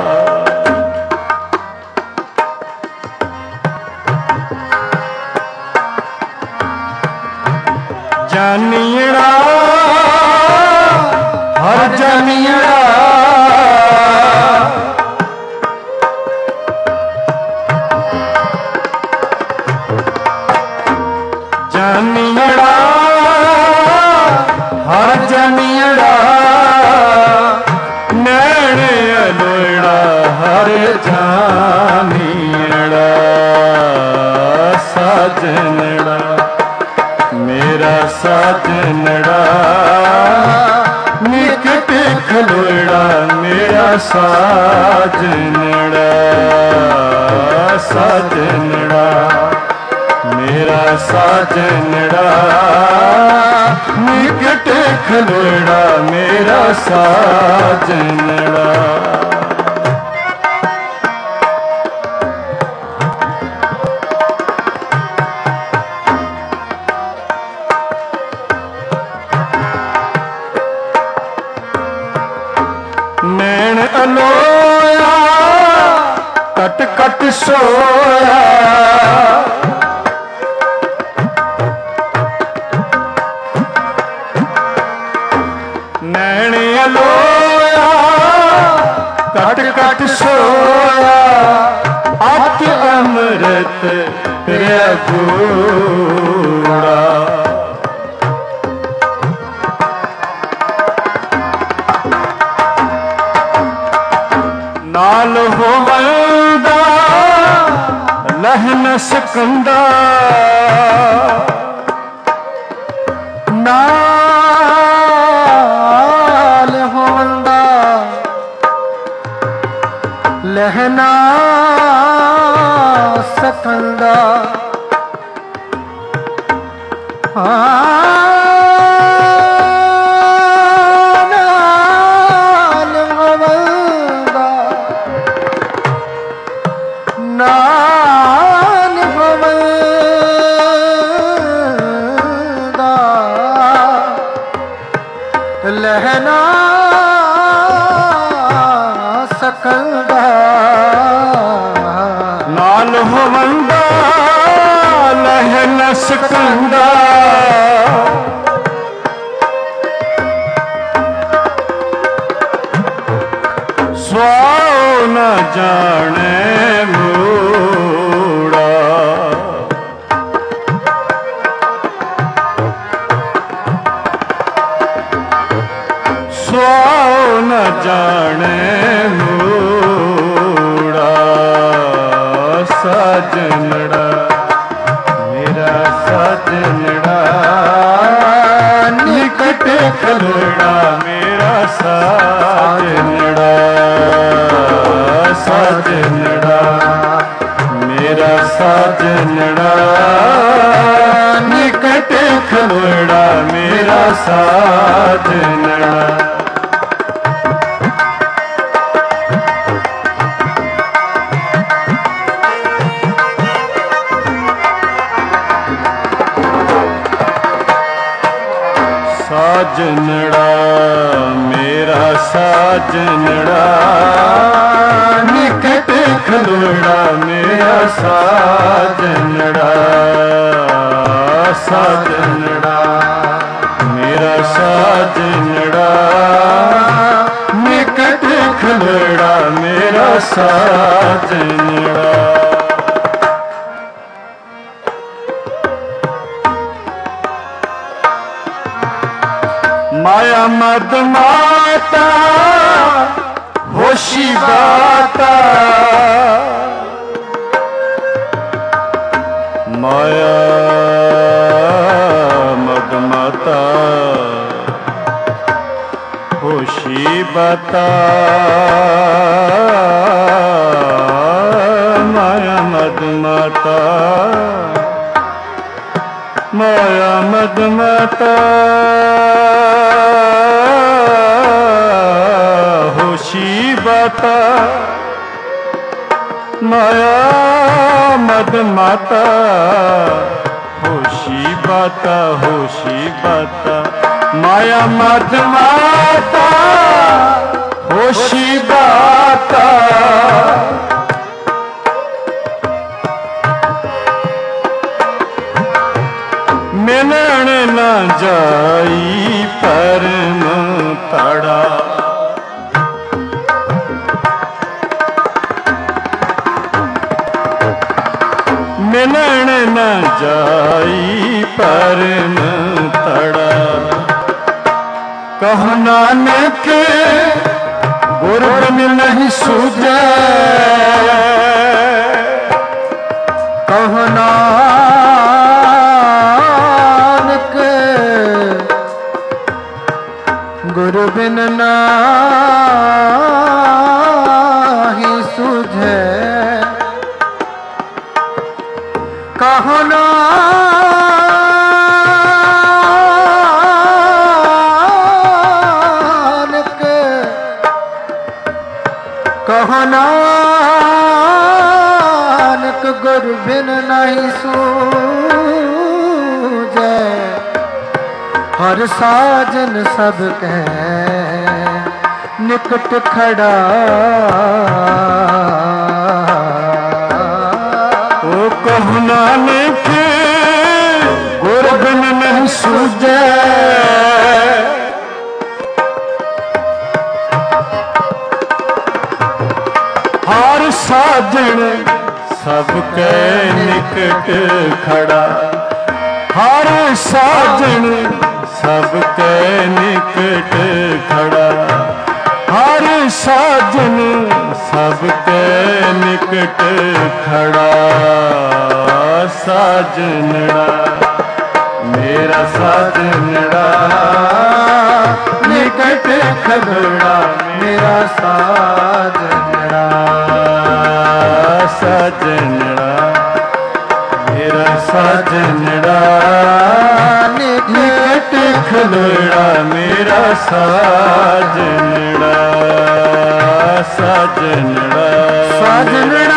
जानियड़ा हर जानियड़ा जानियड़ा हर जानियड़ा नैण अलोड़ा हर जानियड़ा साजनड़ा मेरा साजनड़ा निकट खलोड़ा मेरा साजनड़ा साजनड़ा मेरा साजनड़ा निकट खलोड़ा मेरा साजनड़ा नैन अलोया कट कट सोया नैन अलोया कट कट सोया अत अमृत प्रभुड़ा नाल होवंदा लहन सकंदा नाल होवंदा लहना सकंदा नाल होवंदा नाल होवंदा लहना सकंदा नाल होवंदा लहन सकंदा स्वाओ न जाने मूड़ा स्वाओ न जाने मूड़ा साजनड़ा मेरा साजनड़ा निकट खलोड़ा मेरा साजनड़ा साजनड़ा मेरा साजनड़ा निकट खलोड़ा मेरा साजनड़ा साजनड़ा मेरा साजनड़ा निकट खलोड़ा मेरा साजनड़ा साजनड़ा मेरा साजनड़ा निकट खलोड़ा मेरा साजनड़ा माया मद माता होशी बाता माया मद माता होशी बाता माया माया मद माता माया मद माता होशी बाता माया मद माता होशी बाता होशी बाता माया मद माता होशी बाता मिलन न जाई परम तड़ा मिलन न जाई परम तड़ा कहो नानक गुर बिन नहीं सूझे कहो नानक गुरु बिन नाही सूझे कहो नानक कहो नानक गुरु बिन नहीं सूझे हर साजन सब कह निकट खड़ा ओ कहु नानक गुर बिन नहीं सूझे हर साजन सबके निकट खड़ा हर साजन सबके निकट खड़ा हर साजन सबके निकट खड़ा साजनड़ा मेरा साजनड़ा निकट खड़ा मेरा साजनड़ा साजनड़ा मेरा साजनड़ा निकट खलोड़ा मेरा साजनड़ा साजनड़ा साजनड़ा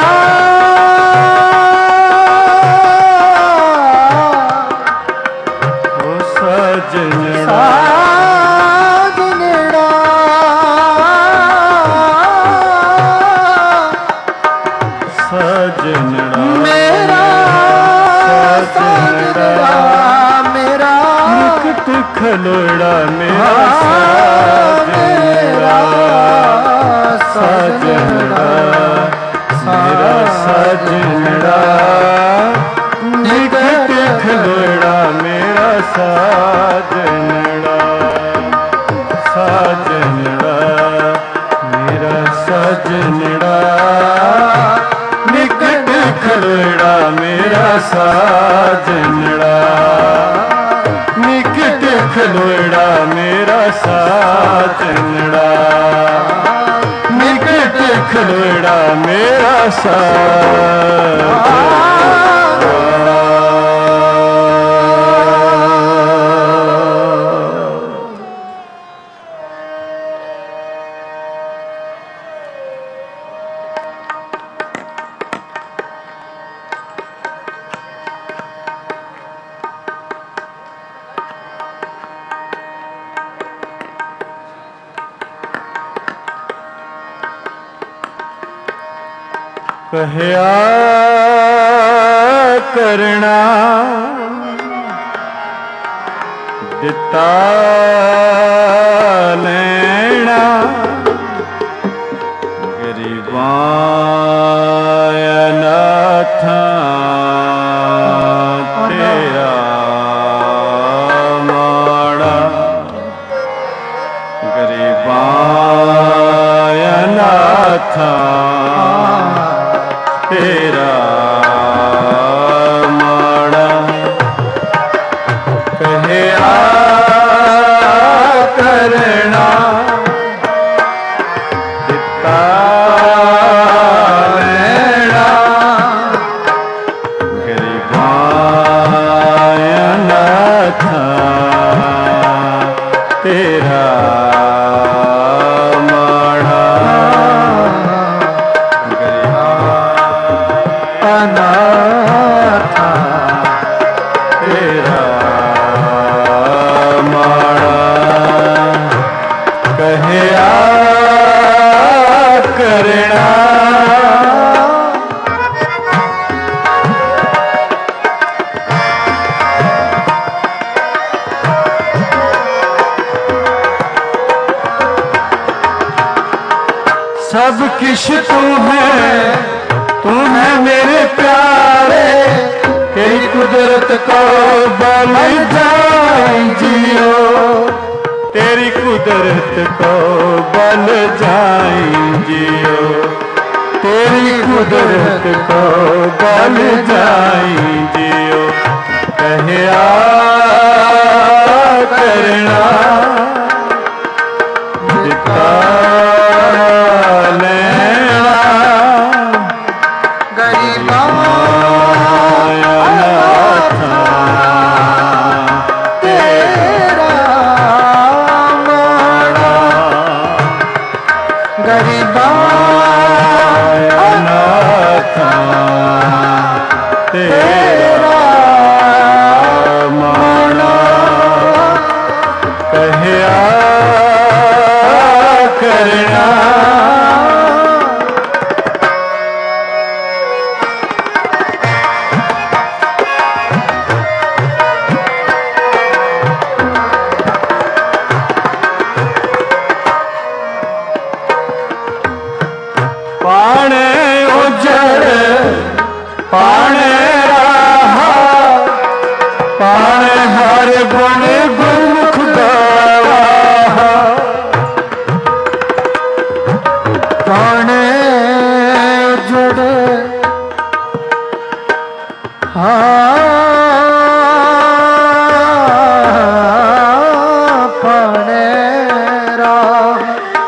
ओ साजनड़ा साजनड़ा साजनड़ा मेरा साजनड़ा मेरा निकट खलोड़ा मेरा साजनड़ा साजनड़ा मेरा साजनड़ा निकट खलोड़ा मेरा साजनड़ा साजनड़ा मेरा साजनड़ा निकट खलोड़ा मेरा साजनड़ा निकट खलोड़ा मेरा साजनड़ा निकट खलोड़ा मेरा साजनड़ा कहया करना दिता लेना गरीबां अनाथा तेरा माड़ा गरीबां अनाथा तेरा माड़ा कहया करना दिता लेना सब किश तू है, तू है मेरे प्यारे, तेरी कुदरत को बल जाए जियो, तेरी कुदरत को बल जाए जियो, तेरी कुदरत को बल जाए जियो। कहे आ करना दिता लेना, गरीबा तेरा माना, गरीबा अनाथा तेरा माना। कहे आ करना पाणे उजड़ पाणे राहा, पाणे हर गुण गुरमुख गावा, पाणे उजड़ हाँ पाणे राह,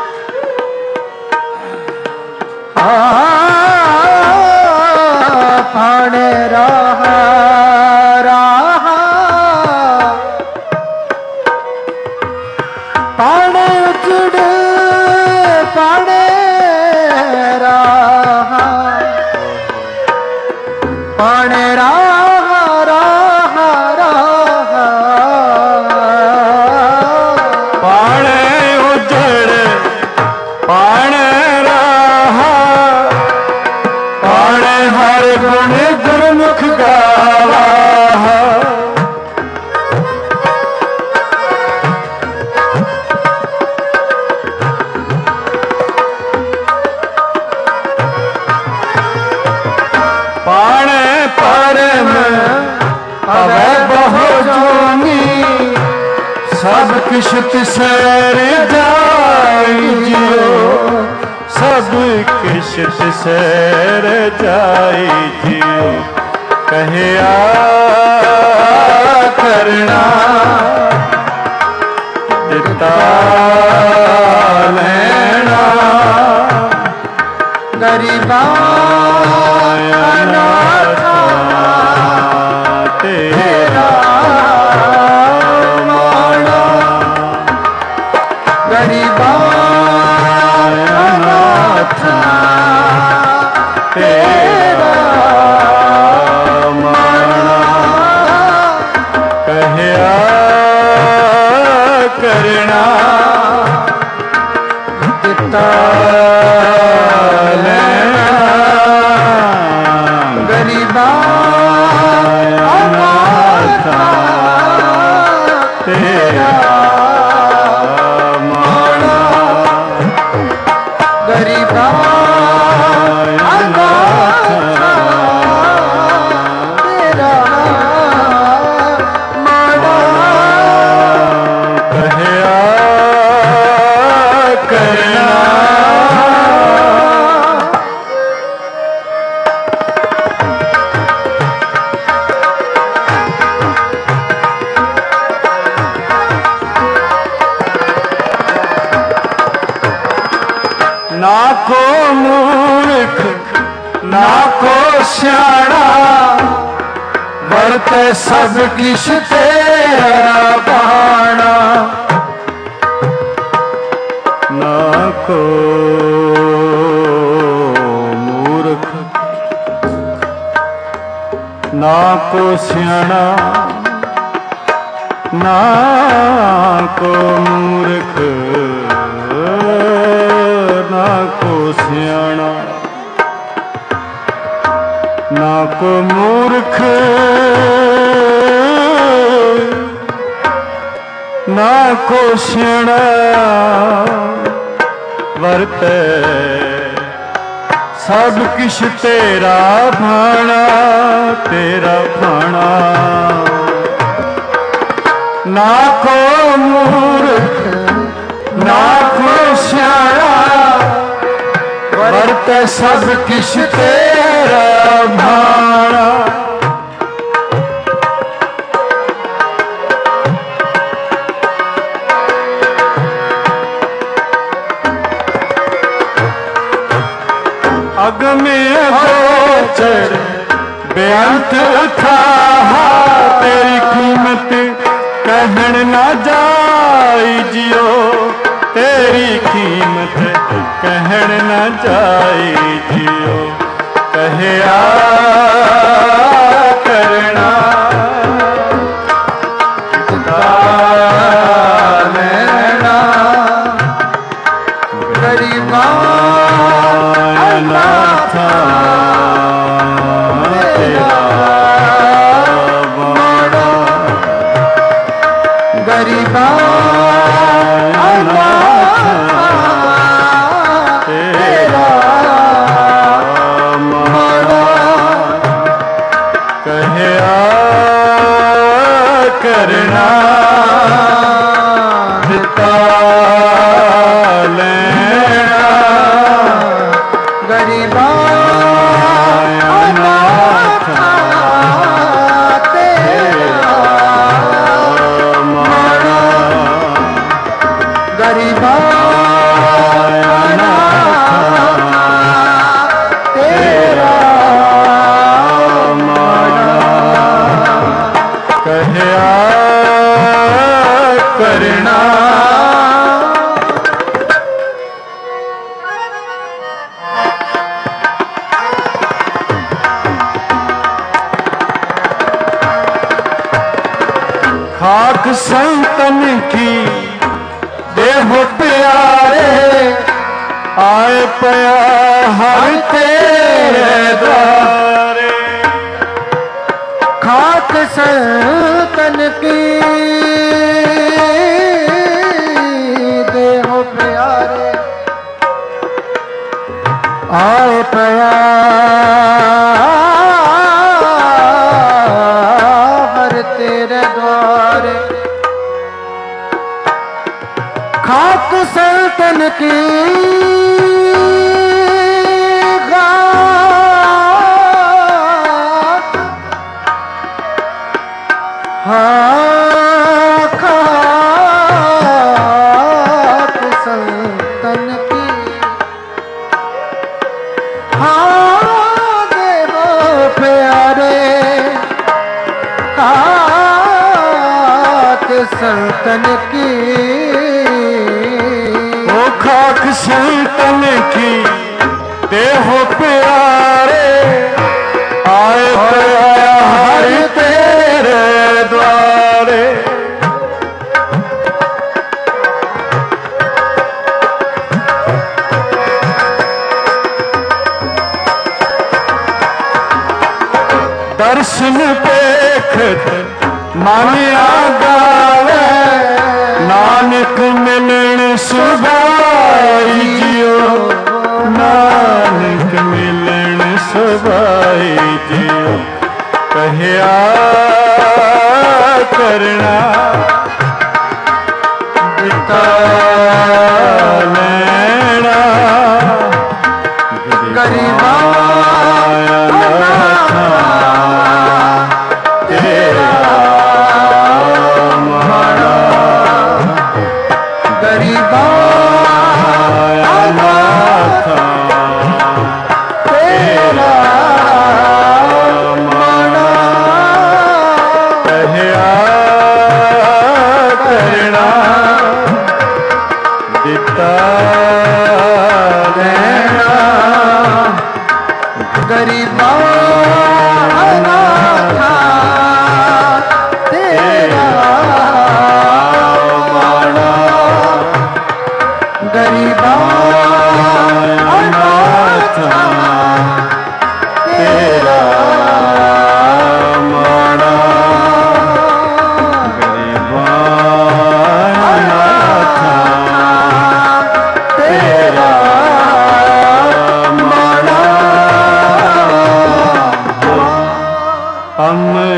पाणे राह राह, पाणे उजड़ पाणे राह, पाणे राह राह राह, पाणे उजड़ पाणे राहा, पाणे हर गुण गुरमुख गावा, पाणे परम अवै बहु जोनी, सब किश तिसैर जाई जियो, सब किश तिसैर जाई जियो। कहे आ करना दिता लेना, गरीबा अनाथा तेरा माना, गरीबा अनाथा तेरा माना। कहे आ करना दिता लेना, गरीबा अनाथा तेरा माना, गरीबा अनाथा तेरा माना। कहे आ करना ना को मूर्ख ना को स्याणा, वर्ते सब किश तेरा पाना, ना को मूर्ख ना को स्याणा, ना को मूर्ख ना को स्याणा, ना को मूर्ख ना को स्याणा, वर्ते सब किश तेरा भाना, तेरा भाना। ना को मूर्ख ना को श्याणा, वर्त सब किश तेरा भाना। अगमे गोचर बेअंत था, तेरी कीमत कहन ना जाई जियो, तेरी कीमत कहन ना जाई जियो। कहया करना लेना गरीबा था तेरा बड़ा, गरीबा तेरा बड़ा। कहया करना दिता लेना, गरीबा तेरा माड़ा, गरीबा तेरा माड़ा। कहया करना खाक संतन की देह प्यारे, आए पया हर तेरे द्वारे। खाक संतन की देहो प्यारे, आए पया हर तेरे द्वारे। खाक संतन की हाँ खाक संतन की, हाँ देवो प्यारे। खाक संतन की, ओ खाक संतन की देहो प्यारे, आए पया हर तेरे द्वारे। दर्शन देखत मानिया गावे, नानक मिलन सुभाई जियो, नानक मिलन सुभाई जियो। कहया करना दिता लेना, गरीबा तेरा माड़ा, गरीबा तेरा माड़ा। कहया करना दिता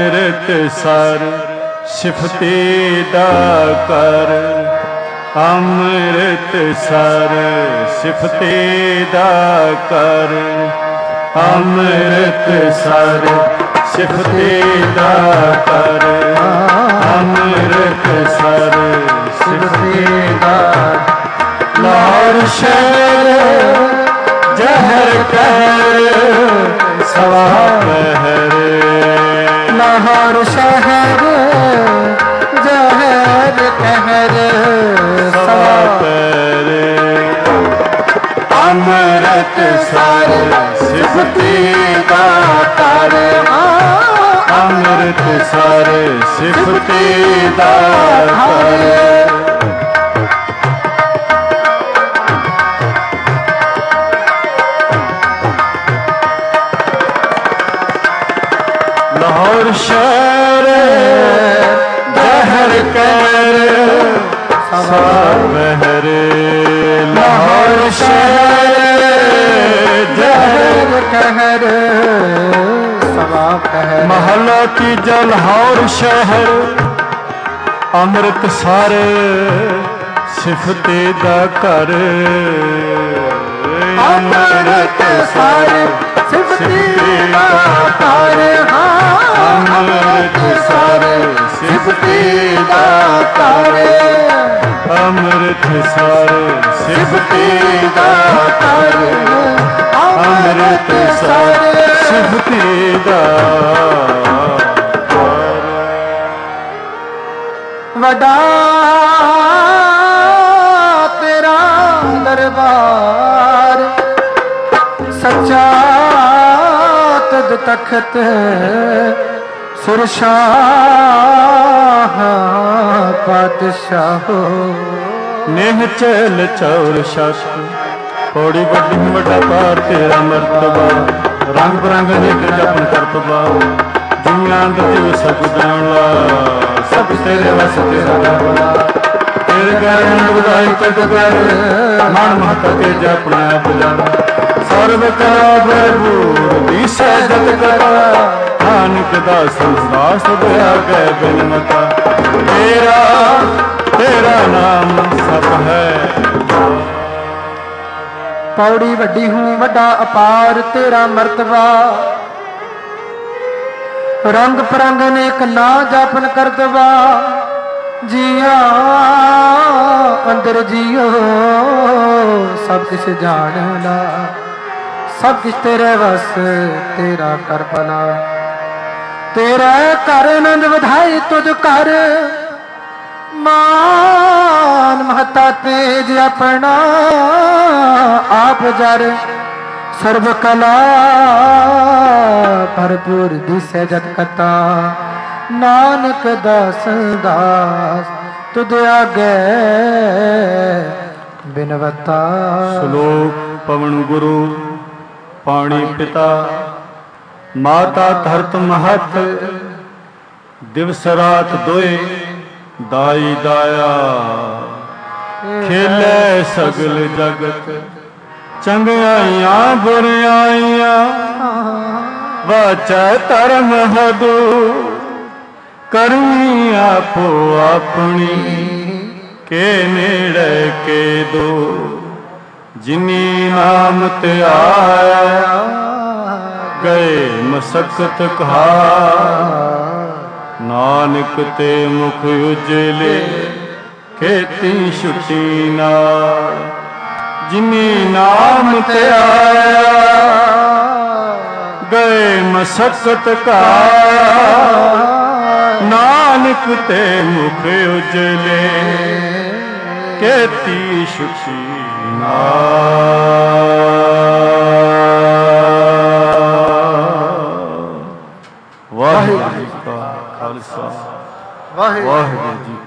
ਅੰਮ੍ਰਿਤ ਸਰ ਸਿਫਤੀ ਦਾ ਕਰ ਅੰਮ੍ਰਿਤ ਸਰ ਸਿਫਤੀ ਦਾ ਕਰ ਅੰਮ੍ਰਿਤ ਸਰ ਸਿਫਤੀ ਦਾ ਕਰ ਅੰਮ੍ਰਿਤ ਸਰ ਸਿਫਤੀ ਦਾ ਲਾਹੌਰ ਸ਼ਹਿਰ ਜਹਰ ਕਹਿਰ ਸਵਾ ਪਹਿਰ ਲਾਹੌਰ ਸ਼ਹਿਰ ਜਹਰ ਕਹਿਰ ਸਵਾ ਪਹਿਰ ਅੰਮ੍ਰਿਤ ਸਰ ਸਿਫਤੀ ਦਾ ਕਰ ਅੰਮ੍ਰਿਤ ਸਰ ਸਿਫਤੀ ਦਾ ਕਰ ਲਾਹੌਰ ਸ਼ਹਿਰ ਜਹਰ ਕਹਿਰ ਸਵਾ ਪਹਿਰ ਲਾਹੌਰ ਸ਼ਹਿਰ ਜਹਰ ਕਹਿਰ ਸਵਾ ਕਹਿਰ ਮਹੱਲਾ ਤੀਜਾ ਲਾਹੌਰ ਸ਼ਹਿਰ ਅੰਮ੍ਰਿਤਸਰ ਸਿਫਤੇ ਦਾ ਘਰ ਅੰਮ੍ਰਿਤਸਰ ਸਿਫਤੀ ਦਾ ਘਰ ਅੰਮ੍ਰਿਤਸਰ ਸਿਫਤੀ ਦਾ ਘਰ ਅੰਮ੍ਰਿਤਸਰ ਸਿਫਤੀ ਦਾ ਘਰ ਅੰਮ੍ਰਿਤਸਰ ਸਿਫਤੀ ਦਾ ਵੱਡਾ ਤੇਰਾ ਦਰਬਾਰ ਸੱਚਾ ਤਦ ਤਖਤ ਸੁਰਸ਼ਾਹ ਪਾਤਸ਼ਾਹੋ ਨੇਹ ਚਲ ਚੌਰ ਸ਼ਕ ਪੌੜੀ ਵੱਡੀ ਵੱਡਾ ਪਾਰ ਤੇਰਾ ਮਰਤਬਾ ਰੰਗ ਬਰੰਗ ਦੇ ਜਪਨ ਕਰਤਬਾ ਦੁਨੀਆਂ ਦੇ ਸਭ ਜਾਣਲਾ ਸਭ ਤੇਰੇ ਵਸ ਤੇਰਾ ਬਲਾ ਤੇਰੇ ਗਰਨ ਵਧਾਈ ਤਦ ਕਰ ਮਨ ਮਹਤ ਤੇ ਜਪਣਾ ਬੁਲਾ ਸਰਬ ਕਾ ਬਰਬੂਰ ਦੀ ਸਜਦ ਕਰਾ ਨਾਨਕ ਦਾ ਸੰਸਾਰ ਸਭ ਆਗੇ ਬਿਨਮਤਾ ਤੇਰਾ ਤੇਰਾ ਨਾਮ ਸਭ ਹੈ ਪੌੜੀ ਵੱਡੀ ਹੂੰ ਵੱਡਾ ਅਪਾਰ ਤੇਰਾ ਮਰਤਬਾ ਰੰਗ ਪਰੰਗ ਨੇਕ ਨਾ ਜਾਪਨ ਕਰਤਬਾ ਜੀਆ ਅੰਦਰ ਜੀਓ ਸਭ ਕੁਛ ਜਾਣਦਾ ਸਭ ਕੁਛ ਤੇਰੇ ਵਸ ਤੇਰਾ ਕਰ ਭਲਾ ਤੇਰਾ ਕਰ ਆਨੰਦ ਵਧਾਈ ਤੁਝ ਕਰ ਮਾਨ ਮਹਤਾ ਤੇਜ ਆਪਣਾ ਆਪ ਜਰ ਸਰਬ ਕਲਾ ਭਰਪੂਰ ਦਿਸੈ ਜਤ ਕਤਾ ਨਾਨਕ ਦਾਸ ਦਾਸ ਤੁਧ ਆਗੇ ਬਿਨਵਤਾ ਸ਼ਲੋਕ ਪਵਨ ਗੁਰੂ ਪਾਣੀ ਪਿਤਾ ਮਾਤਾ ਧਰਤ ਮਹਤ ਦਿਵਸ ਰਾਤ ਦੋਏ ਦਾਈ ਦਾਇਆ ਖੇਲੇ ਸਗਲ ਜਗਤ ਚੰਗਿਆਈਆਂ ਬੁਰਿਆਈਆਂ ਵਾਚੈ ਧਰਮ ਹਦੂ ਕਰਮੀ ਆਪੋ ਆਪਣੀ ਕੇ ਨੇੜੇ ਕੇ ਦੋ ਜਿਨੀ ਨਾਮ ਤੇ ਆਇਆ ਗਏ ਮਸਕਤ ਕਹਾ ਨਾਨਕ ਤੇ ਮੁਖ ਉਜਲੇ ਖੇਤੀ ਛੁੱਟੀ ਨਾਲ ਜਿਨੀ ਨਾਮ ਤੇ ਆਇਆ ਗਏ ਮਸਕਤ ਕਾ ਨਾਨਕ ਤੇ ਮੁਖ ਉਜਲੇ ਖੇਤੀ ਛੁੱਟੀ ਨਾਲ ਵਾਹਿਗੁਰੂ ਜੀ ਕਾ ਖਾਲਸਾ ਵਾਹਿਗੁਰੂ ਜੀ